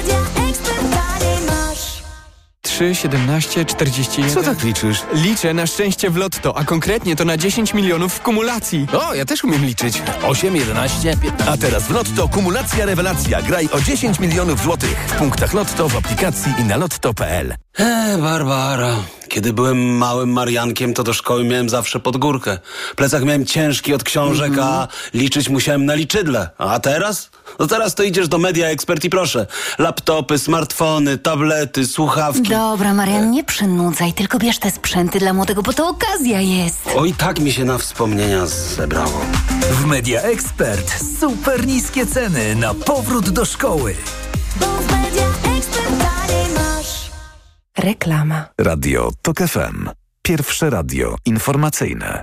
Speaker 18: 3, 17, 41...
Speaker 22: Co tak liczysz?
Speaker 18: Liczę na szczęście w Lotto, a konkretnie to na 10 milionów w kumulacji.
Speaker 22: O, ja też umiem liczyć. 8, 11, 15... A teraz w Lotto kumulacja rewelacja. Graj o 10 milionów złotych. W punktach Lotto, w aplikacji i na lotto.pl.
Speaker 16: Barbara. Kiedy byłem małym Mariankiem, to do szkoły miałem zawsze pod górkę. Plecak miałem ciężki od książek, a liczyć musiałem na liczydle. A teraz? No teraz to idziesz do Media Expert i proszę. Laptopy, smartfony, tablety, słuchawki.
Speaker 24: Dobra, Marian, nie przynudzaj, tylko bierz te sprzęty dla młodego, bo to okazja jest.
Speaker 16: Oj, tak mi się na wspomnienia zebrało.
Speaker 17: W Media Expert super niskie ceny na powrót do szkoły.
Speaker 24: Reklama.
Speaker 4: Radio TOK FM. Pierwsze radio informacyjne.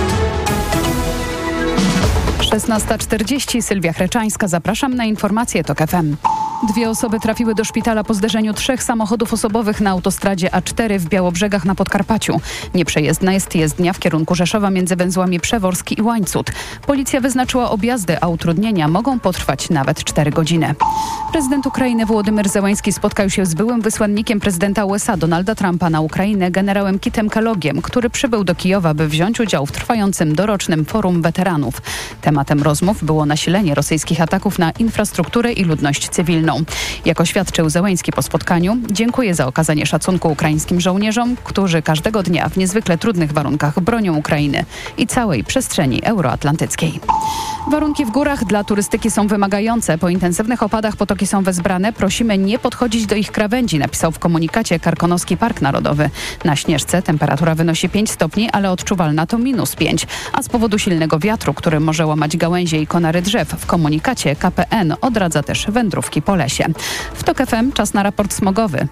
Speaker 1: 16:40. Sylwia Chreczańska. Zapraszam na informacje TOK FM. 2 osoby trafiły do szpitala po zderzeniu 3 samochodów osobowych na autostradzie A4 w Białobrzegach na Podkarpaciu. Nieprzejezdna jest jezdnia w kierunku Rzeszowa między węzłami Przeworski i Łańcut. Policja wyznaczyła objazdy, a utrudnienia mogą potrwać nawet 4 godziny. Prezydent Ukrainy Wołodymyr Zełański spotkał się z byłym wysłannikiem prezydenta USA Donalda Trumpa na Ukrainę generałem Kitem Kellogiem, który przybył do Kijowa, by wziąć udział w trwającym dorocznym forum weteranów. Tematem rozmów było nasilenie rosyjskich ataków na infrastrukturę i ludność cywilną. Jak oświadczył Zełański po spotkaniu, dziękuję za okazanie szacunku ukraińskim żołnierzom, którzy każdego dnia w niezwykle trudnych warunkach bronią Ukrainy i całej przestrzeni euroatlantyckiej. Warunki w górach dla turystyki są wymagające. Po intensywnych opadach potoki są wezbrane. Prosimy nie podchodzić do ich krawędzi, napisał w komunikacie Karkonoski Park Narodowy. Na Śnieżce temperatura wynosi 5 stopni, ale odczuwalna to -5. A z powodu silnego wiatru, który może łamać gałęzie i konary drzew, w komunikacie KPN odradza też wędrówki po lesie. W TOK FM czas na raport smogowy.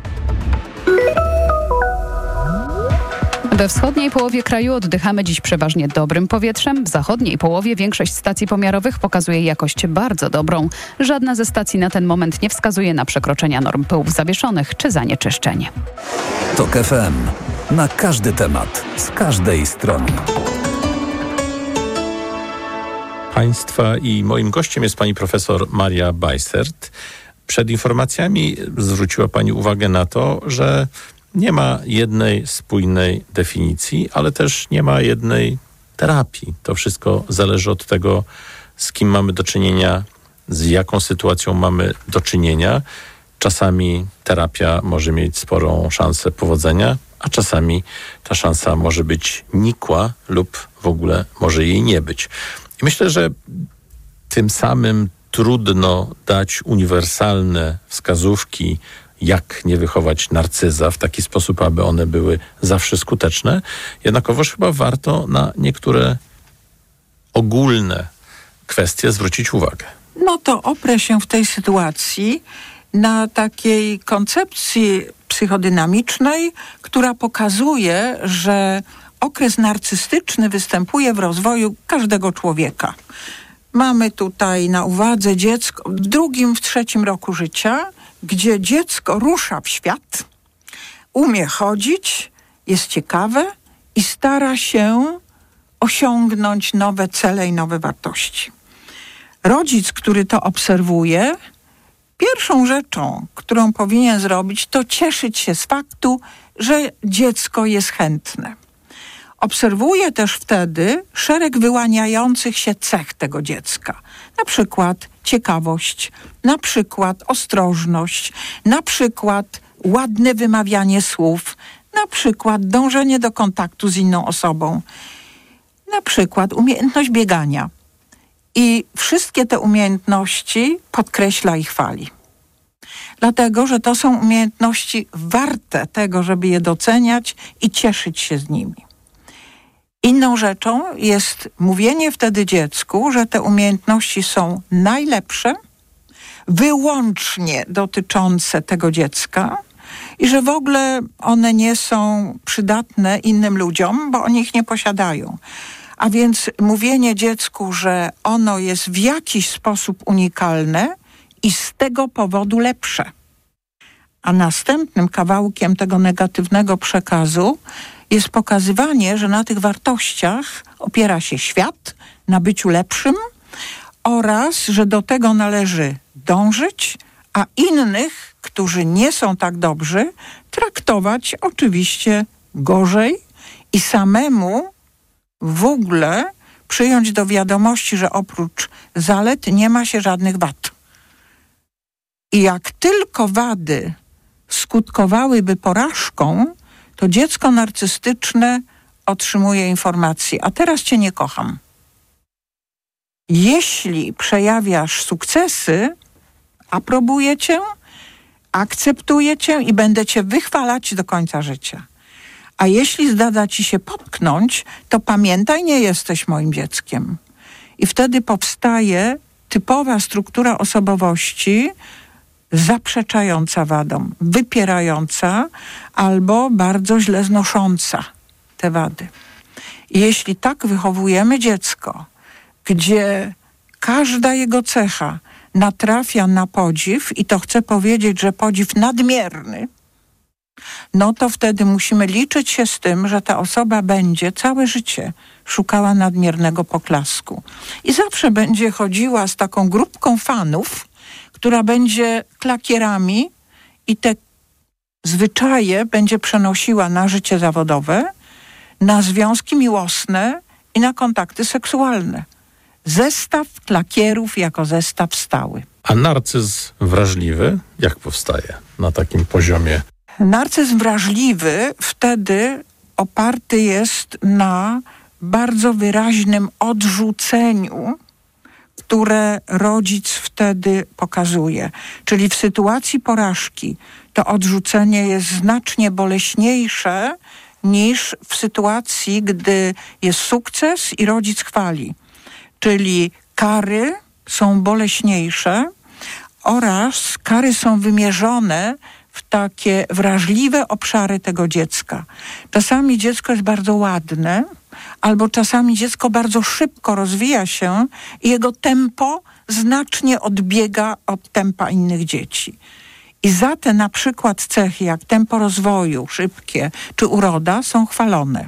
Speaker 1: We wschodniej połowie kraju oddychamy dziś przeważnie dobrym powietrzem. W zachodniej połowie większość stacji pomiarowych pokazuje jakość bardzo dobrą. Żadna ze stacji na ten moment nie wskazuje na przekroczenia norm pyłów zawieszonych czy zanieczyszczeń.
Speaker 4: TOK FM. Na każdy temat, z każdej strony.
Speaker 5: Państwa i moim gościem jest pani profesor Maria Bajsert. Przed informacjami zwróciła pani uwagę na to, że nie ma jednej spójnej definicji, ale też nie ma jednej terapii. To wszystko zależy od tego, z kim mamy do czynienia, z jaką sytuacją mamy do czynienia. Czasami terapia może mieć sporą szansę powodzenia, a czasami ta szansa może być nikła lub w ogóle może jej nie być. I myślę, że tym samym trudno dać uniwersalne wskazówki, jak nie wychować narcyza w taki sposób, aby one były zawsze skuteczne. Jednakowoż chyba warto na niektóre ogólne kwestie zwrócić uwagę.
Speaker 6: No to oprę się w tej sytuacji na takiej koncepcji psychodynamicznej, która pokazuje, że okres narcystyczny występuje w rozwoju każdego człowieka. Mamy tutaj na uwadze dziecko w 2., w 3. roku życia, gdzie dziecko rusza w świat, umie chodzić, jest ciekawe i stara się osiągnąć nowe cele i nowe wartości. Rodzic, który to obserwuje, pierwszą rzeczą, którą powinien zrobić, to cieszyć się z faktu, że dziecko jest chętne. Obserwuje też wtedy szereg wyłaniających się cech tego dziecka. Na przykład ciekawość, na przykład ostrożność, na przykład ładne wymawianie słów, na przykład dążenie do kontaktu z inną osobą, na przykład umiejętność biegania. I wszystkie te umiejętności podkreśla i chwali. Dlatego, że to są umiejętności warte tego, żeby je doceniać i cieszyć się z nimi. Inną rzeczą jest mówienie wtedy dziecku, że te umiejętności są najlepsze, wyłącznie dotyczące tego dziecka i że w ogóle one nie są przydatne innym ludziom, bo oni ich nie posiadają. A więc mówienie dziecku, że ono jest w jakiś sposób unikalne i z tego powodu lepsze. A następnym kawałkiem tego negatywnego przekazu jest pokazywanie, że na tych wartościach opiera się świat, na byciu lepszym oraz, że do tego należy dążyć, a innych, którzy nie są tak dobrzy, traktować oczywiście gorzej i samemu w ogóle przyjąć do wiadomości, że oprócz zalet nie ma się żadnych wad. I jak tylko wady skutkowałyby porażką, to dziecko narcystyczne otrzymuje informację: a teraz cię nie kocham. Jeśli przejawiasz sukcesy, aprobuję cię, akceptuję cię i będę cię wychwalać do końca życia. A jeśli zdarza ci się potknąć, to pamiętaj, nie jesteś moim dzieckiem. I wtedy powstaje typowa struktura osobowości zaprzeczająca wadom, wypierająca albo bardzo źle znosząca te wady. I jeśli tak wychowujemy dziecko, gdzie każda jego cecha natrafia na podziw, i to chcę powiedzieć, że podziw nadmierny, no to wtedy musimy liczyć się z tym, że ta osoba będzie całe życie szukała nadmiernego poklasku. I zawsze będzie chodziła z taką grupką fanów, która będzie klakierami i te zwyczaje będzie przenosiła na życie zawodowe, na związki miłosne i na kontakty seksualne. Zestaw klakierów jako zestaw stały.
Speaker 5: A narcyzm wrażliwy jak powstaje na takim poziomie?
Speaker 6: Narcyzm wrażliwy wtedy oparty jest na bardzo wyraźnym odrzuceniu, które rodzic wtedy pokazuje. Czyli w sytuacji porażki to odrzucenie jest znacznie boleśniejsze niż w sytuacji, gdy jest sukces i rodzic chwali. Czyli kary są boleśniejsze oraz kary są wymierzone w takie wrażliwe obszary tego dziecka. Czasami dziecko jest bardzo ładne, albo czasami dziecko bardzo szybko rozwija się i jego tempo znacznie odbiega od tempa innych dzieci. I za te na przykład cechy jak tempo rozwoju, szybkie czy uroda są chwalone.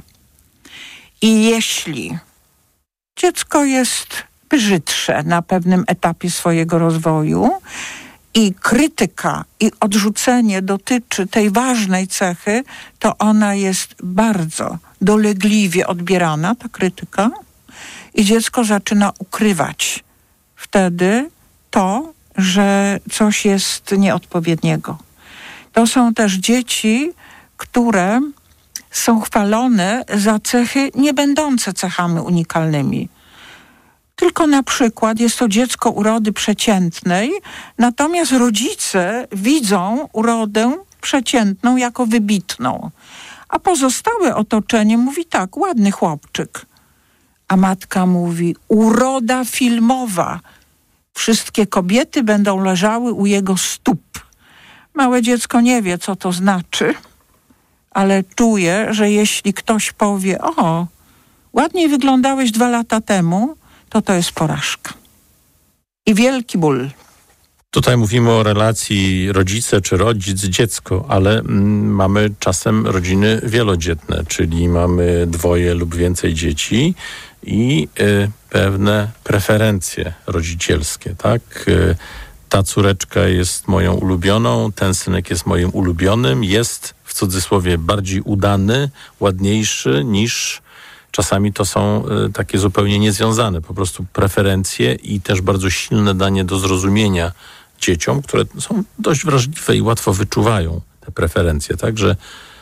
Speaker 6: I jeśli dziecko jest brzydsze na pewnym etapie swojego rozwoju i krytyka i odrzucenie dotyczy tej ważnej cechy, to ona jest bardzo dolegliwie odbierana, ta krytyka, i dziecko zaczyna ukrywać wtedy to, że coś jest nieodpowiedniego. To są też dzieci, które są chwalone za cechy nie będące cechami unikalnymi. Tylko na przykład jest to dziecko urody przeciętnej, natomiast rodzice widzą urodę przeciętną jako wybitną. A pozostałe otoczenie mówi tak: ładny chłopczyk. A matka mówi: uroda filmowa. Wszystkie kobiety będą leżały u jego stóp. Małe dziecko nie wie, co to znaczy, ale czuje, że jeśli ktoś powie: o, ładniej wyglądałeś 2 lata temu, to jest porażka. I wielki ból.
Speaker 5: Tutaj mówimy o relacji rodzice czy rodzic-dziecko, ale mamy czasem rodziny wielodzietne, czyli mamy 2 lub więcej dzieci i pewne preferencje rodzicielskie, tak? Ta córeczka jest moją ulubioną, ten synek jest moim ulubionym, jest w cudzysłowie bardziej udany, ładniejszy niż czasami to są takie zupełnie niezwiązane, po prostu preferencje i też bardzo silne danie do zrozumienia dzieciom, które są dość wrażliwe i łatwo wyczuwają te preferencje, tak, że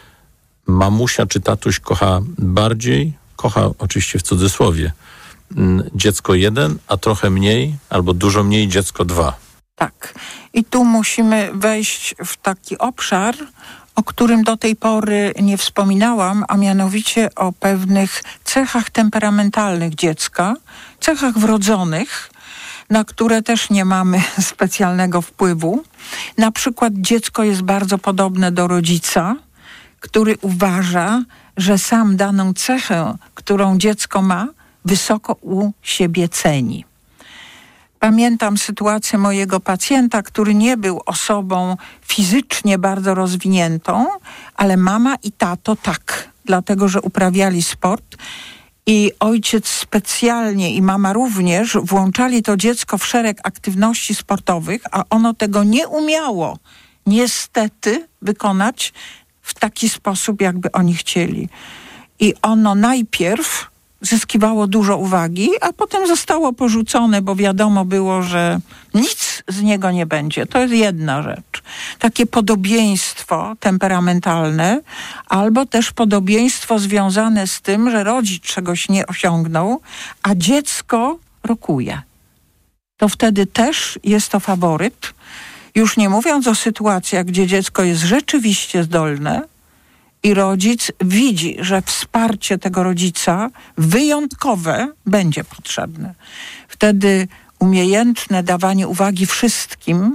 Speaker 5: mamusia czy tatuś kocha oczywiście w cudzysłowie, dziecko 1, a trochę mniej albo dużo mniej dziecko 2.
Speaker 6: Tak. I tu musimy wejść w taki obszar, o którym do tej pory nie wspominałam, a mianowicie o pewnych cechach temperamentalnych dziecka, cechach wrodzonych, na które też nie mamy specjalnego wpływu. Na przykład dziecko jest bardzo podobne do rodzica, który uważa, że sam daną cechę, którą dziecko ma, wysoko u siebie ceni. Pamiętam sytuację mojego pacjenta, który nie był osobą fizycznie bardzo rozwiniętą, ale mama i tato tak, dlatego że uprawiali sport i ojciec specjalnie i mama również włączali to dziecko w szereg aktywności sportowych, a ono tego nie umiało niestety wykonać w taki sposób, jakby oni chcieli. I ono najpierw zyskiwało dużo uwagi, a potem zostało porzucone, bo wiadomo było, że nic z niego nie będzie. To jest jedna rzecz. Takie podobieństwo temperamentalne, albo też podobieństwo związane z tym, że rodzic czegoś nie osiągnął, a dziecko rokuje. To wtedy też jest to faworyt. Już nie mówiąc o sytuacjach, gdzie dziecko jest rzeczywiście zdolne, i rodzic widzi, że wsparcie tego rodzica wyjątkowe będzie potrzebne. Wtedy umiejętne dawanie uwagi wszystkim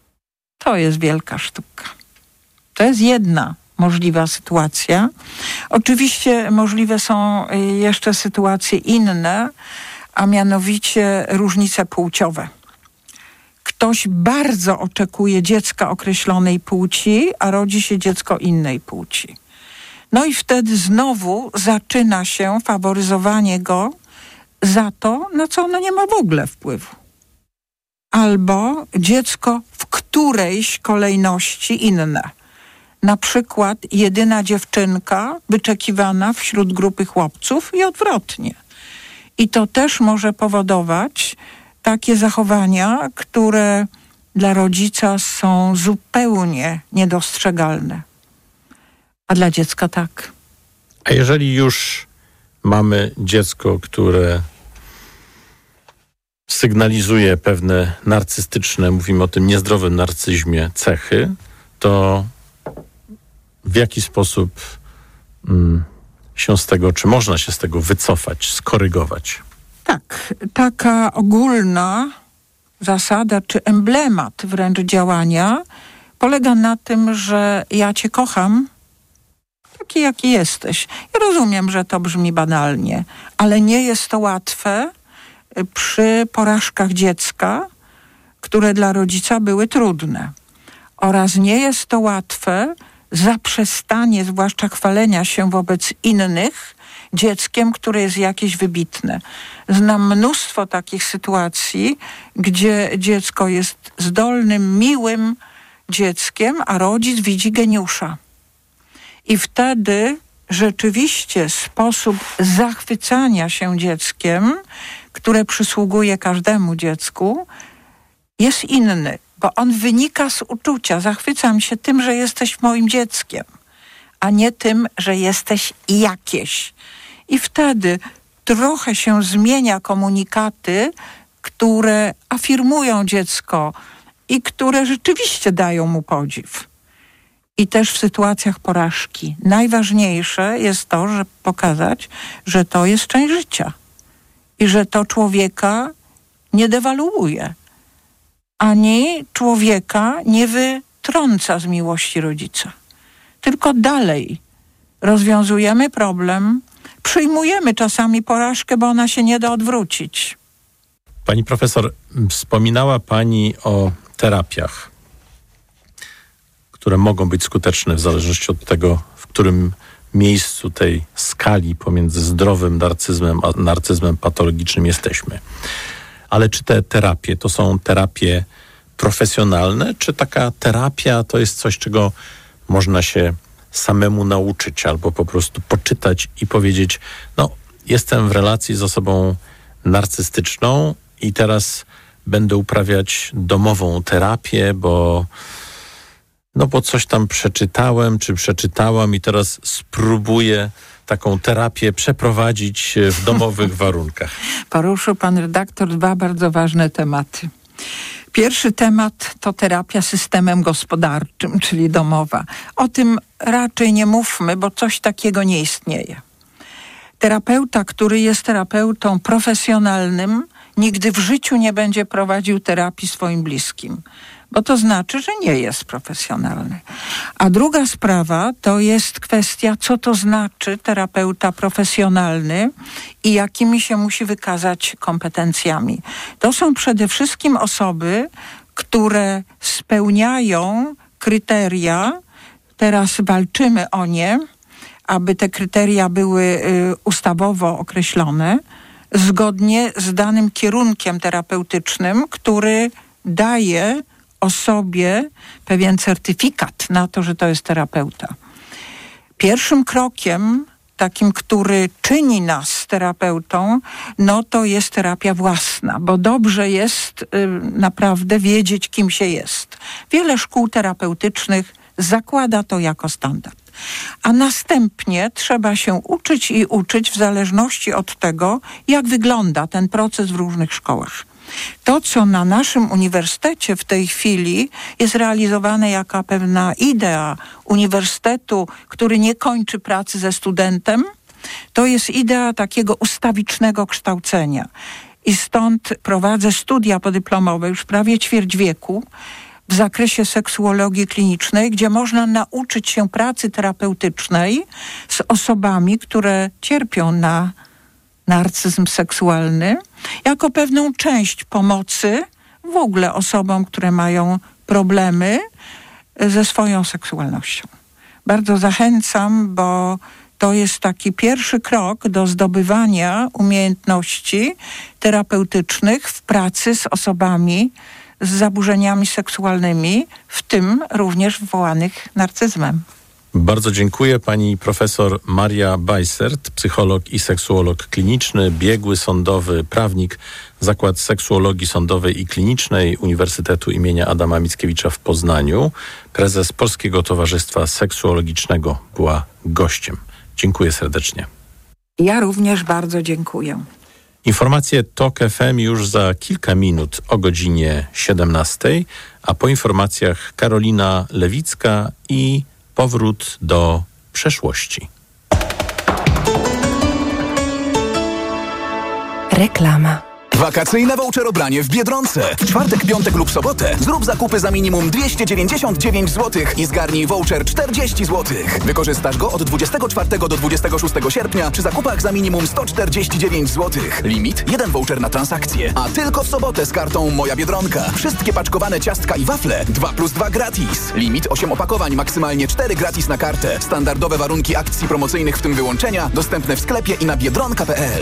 Speaker 6: to jest wielka sztuka. To jest jedna możliwa sytuacja. Oczywiście możliwe są jeszcze sytuacje inne, a mianowicie różnice płciowe. Ktoś bardzo oczekuje dziecka określonej płci, a rodzi się dziecko innej płci. No i wtedy znowu zaczyna się faworyzowanie go za to, na co ono nie ma w ogóle wpływu. Albo dziecko w którejś kolejności inne. Na przykład jedyna dziewczynka wyczekiwana wśród grupy chłopców i odwrotnie. I to też może powodować takie zachowania, które dla rodzica są zupełnie niedostrzegalne. A dla dziecka tak.
Speaker 5: A jeżeli już mamy dziecko, które sygnalizuje pewne narcystyczne, mówimy o tym niezdrowym narcyzmie, cechy, to w jaki sposób się z tego, czy można się z tego wycofać, skorygować?
Speaker 6: Tak, taka ogólna zasada, czy emblemat wręcz działania polega na tym, że ja cię kocham, taki jaki jesteś. Ja rozumiem, że to brzmi banalnie, ale nie jest to łatwe przy porażkach dziecka, które dla rodzica były trudne. Oraz nie jest to łatwe zaprzestanie, zwłaszcza chwalenia się wobec innych dzieckiem, które jest jakieś wybitne. Znam mnóstwo takich sytuacji, gdzie dziecko jest zdolnym, miłym dzieckiem, a rodzic widzi geniusza. I wtedy rzeczywiście sposób zachwycania się dzieckiem, które przysługuje każdemu dziecku, jest inny, bo on wynika z uczucia. Zachwycam się tym, że jesteś moim dzieckiem, a nie tym, że jesteś jakieś. I wtedy trochę się zmienia komunikaty, które afirmują dziecko i które rzeczywiście dają mu podziw. I też w sytuacjach porażki. Najważniejsze jest to, żeby pokazać, że to jest część życia i że to człowieka nie dewaluuje, ani człowieka nie wytrąca z miłości rodzica. Tylko dalej rozwiązujemy problem, przyjmujemy czasami porażkę, bo ona się nie da odwrócić.
Speaker 5: Pani profesor, wspominała Pani o terapiach, które mogą być skuteczne w zależności od tego, w którym miejscu tej skali pomiędzy zdrowym narcyzmem a narcyzmem patologicznym jesteśmy. Ale czy te terapie to są terapie profesjonalne, czy taka terapia to jest coś, czego można się samemu nauczyć albo po prostu poczytać i powiedzieć, no jestem w relacji z osobą narcystyczną i teraz będę uprawiać domową terapię, bo coś tam przeczytałem czy przeczytałam i teraz spróbuję taką terapię przeprowadzić w domowych warunkach.
Speaker 6: Poruszył pan redaktor 2 bardzo ważne tematy. Pierwszy temat to terapia systemem gospodarczym, czyli domowa. O tym raczej nie mówmy, bo coś takiego nie istnieje. Terapeuta, który jest terapeutą profesjonalnym, nigdy w życiu nie będzie prowadził terapii swoim bliskim, bo to znaczy, że nie jest profesjonalny. A druga sprawa to jest kwestia, co to znaczy terapeuta profesjonalny i jakimi się musi wykazać kompetencjami. To są przede wszystkim osoby, które spełniają kryteria, teraz walczymy o nie, aby te kryteria były ustawowo określone, zgodnie z danym kierunkiem terapeutycznym, który daje osobie pewien certyfikat na to, że to jest terapeuta. Pierwszym krokiem, takim, który czyni nas terapeutą, to jest terapia własna, bo dobrze jest naprawdę wiedzieć, kim się jest. Wiele szkół terapeutycznych zakłada to jako standard. A następnie trzeba się uczyć i uczyć w zależności od tego, jak wygląda ten proces w różnych szkołach. To, co na naszym uniwersytecie w tej chwili jest realizowane jako pewna idea uniwersytetu, który nie kończy pracy ze studentem, to jest idea takiego ustawicznego kształcenia. I stąd prowadzę studia podyplomowe już prawie ćwierć wieku w zakresie seksuologii klinicznej, gdzie można nauczyć się pracy terapeutycznej z osobami, które cierpią na narcyzm seksualny, jako pewną część pomocy w ogóle osobom, które mają problemy ze swoją seksualnością. Bardzo zachęcam, bo to jest taki pierwszy krok do zdobywania umiejętności terapeutycznych w pracy z osobami z zaburzeniami seksualnymi, w tym również wywołanych narcyzmem.
Speaker 5: Bardzo dziękuję. Pani profesor Maria Bajsert, psycholog i seksuolog kliniczny, biegły sądowy, prawnik, Zakład Seksuologii Sądowej i Klinicznej Uniwersytetu imienia Adama Mickiewicza w Poznaniu, prezes Polskiego Towarzystwa Seksuologicznego, była gościem. Dziękuję serdecznie.
Speaker 6: Ja również bardzo dziękuję.
Speaker 5: Informacje TOK FM już za kilka minut o godzinie 17, a po informacjach Karolina Lewicka i powrót do przeszłości.
Speaker 24: Reklama.
Speaker 10: Wakacyjne voucherobranie w Biedronce. W czwartek, piątek lub sobotę zrób zakupy za minimum 299 zł i zgarnij voucher 40 zł. Wykorzystasz go od 24 do 26 sierpnia przy zakupach za minimum 149 zł. Limit 1 voucher na transakcję. A tylko w sobotę z kartą Moja Biedronka. Wszystkie paczkowane ciastka i wafle 2+2 gratis. Limit 8 opakowań, maksymalnie 4 gratis na kartę. Standardowe warunki akcji promocyjnych, w tym wyłączenia, dostępne w sklepie i na biedronka.pl.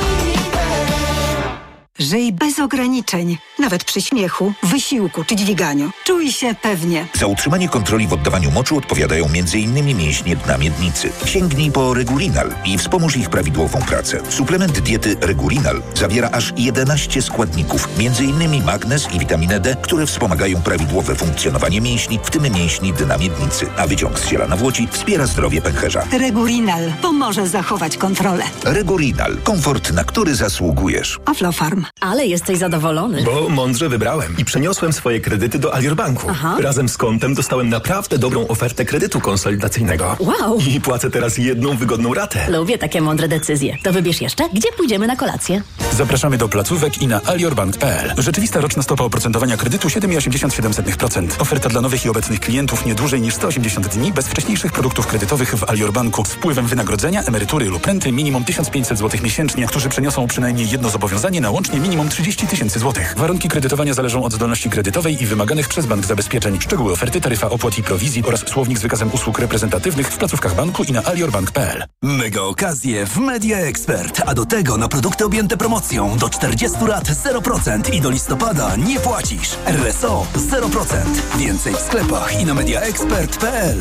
Speaker 11: Żyj bez ograniczeń, nawet przy śmiechu, wysiłku czy dźwiganiu. Czuj się pewnie.
Speaker 14: Za utrzymanie kontroli w oddawaniu moczu odpowiadają m.in. mięśnie dna miednicy. Sięgnij po Regurinal i wspomóż ich prawidłową pracę. Suplement diety Regurinal zawiera aż 11 składników, m.in. magnez i witaminę D, które wspomagają prawidłowe funkcjonowanie mięśni, w tym mięśni dna miednicy, a wyciąg z ziela nawłoci wspiera zdrowie pęcherza.
Speaker 11: Regurinal pomoże zachować kontrolę.
Speaker 14: Regurinal. Komfort, na który zasługujesz.
Speaker 11: Aflofarm.
Speaker 15: Ale jesteś zadowolony.
Speaker 25: Bo mądrze wybrałem i przeniosłem swoje kredyty do Alior Banku.
Speaker 15: Aha.
Speaker 25: Razem z kontem dostałem naprawdę dobrą ofertę kredytu konsolidacyjnego.
Speaker 15: Wow.
Speaker 25: I płacę teraz jedną wygodną ratę.
Speaker 15: Lubię takie mądre decyzje. To wybierz jeszcze, gdzie pójdziemy na kolację.
Speaker 26: Zapraszamy do placówek i na aliorbank.pl. Rzeczywista roczna stopa oprocentowania kredytu 7,87%. Oferta dla nowych i obecnych klientów nie dłużej niż 180 dni bez wcześniejszych produktów kredytowych w Alior Banku z wpływem wynagrodzenia, emerytury lub renty minimum 1500 zł miesięcznie, którzy przeniosą przynajmniej jedno zobowiązanie na łączną rocznie minimum 30 tysięcy złotych. Warunki kredytowania zależą od zdolności kredytowej i wymaganych przez bank zabezpieczeń. Szczegóły oferty, taryfa opłat i prowizji oraz słownik z wykazem usług reprezentatywnych w placówkach banku i na aliorbank.pl.
Speaker 17: Mega okazje w Media Expert, a do tego na produkty objęte promocją do 40 lat 0% i do listopada nie płacisz. RSO 0%. Więcej w sklepach i na mediaexpert.pl.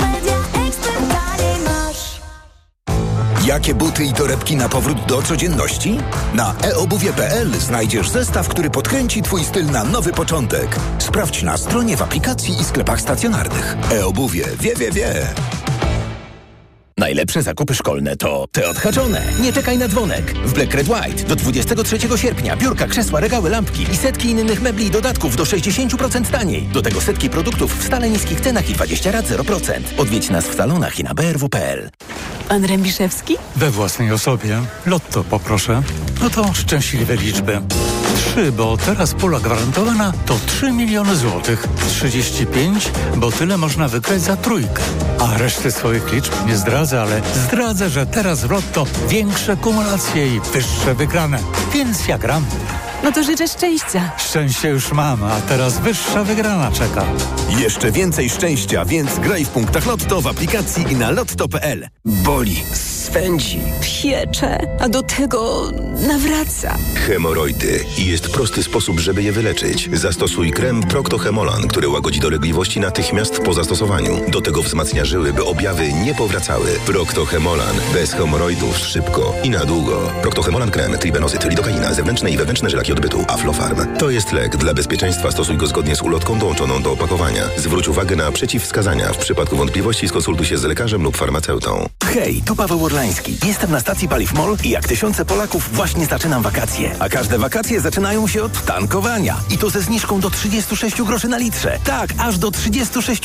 Speaker 14: Jakie buty i torebki na powrót do codzienności? Na eobuwie.pl znajdziesz zestaw, który podkręci Twój styl na nowy początek. Sprawdź na stronie, w aplikacji i sklepach stacjonarnych. eobuwie. Wie.
Speaker 19: Najlepsze zakupy szkolne to te odhaczone. Nie czekaj na dzwonek. W Black Red White do 23 sierpnia biurka, krzesła, regały, lampki i setki innych mebli i dodatków do 60% taniej. Do tego setki produktów w stale niskich cenach i 20 rat 0%. Odwiedź nas w salonach i na brw.pl.
Speaker 3: Pan Rębiszewski?
Speaker 23: We własnej osobie. Lotto poproszę. No to szczęśliwe liczby. 3, bo teraz pula gwarantowana to 3 miliony złotych. 35, bo tyle można wygrać za trójkę. A reszty swoich liczb nie zdradzę, ale zdradzę, że teraz w Lotto większe kumulacje i wyższe wygrane. Więc ja gram.
Speaker 3: No to życzę szczęścia.
Speaker 23: Szczęście już mam, a teraz wyższa wygrana czeka.
Speaker 19: Jeszcze więcej szczęścia, więc graj w punktach Lotto w aplikacji i na lotto.pl.
Speaker 17: Boli, swędzi,
Speaker 3: Piecze, a do tego nawraca.
Speaker 22: Hemoroidy. I jest prosty sposób, żeby je wyleczyć. Zastosuj krem Procto-Hemolan, który łagodzi dolegliwości natychmiast po zastosowaniu. Do tego wzmacnia żyły, by objawy nie powracały. Procto-Hemolan. Bez hemoroidów szybko i na długo. Procto-Hemolan krem, tribenozyt, lidokaina, zewnętrzne i wewnętrzne żylaki odbytu. Aflofarm. To jest lek. Dla bezpieczeństwa stosuj go zgodnie z ulotką dołączoną do opakowania. Zwróć uwagę na przeciwwskazania. W przypadku wątpliwości skonsultuj się z lekarzem lub farmaceutą.
Speaker 17: Hej, tu Paweł Orlański. Jestem na stacji Paliw MOL i jak tysiące Polaków właśnie zaczynam wakacje. A każde wakacje zaczynają się od tankowania. I to ze zniżką do 36 groszy na litrze. Tak, aż do 36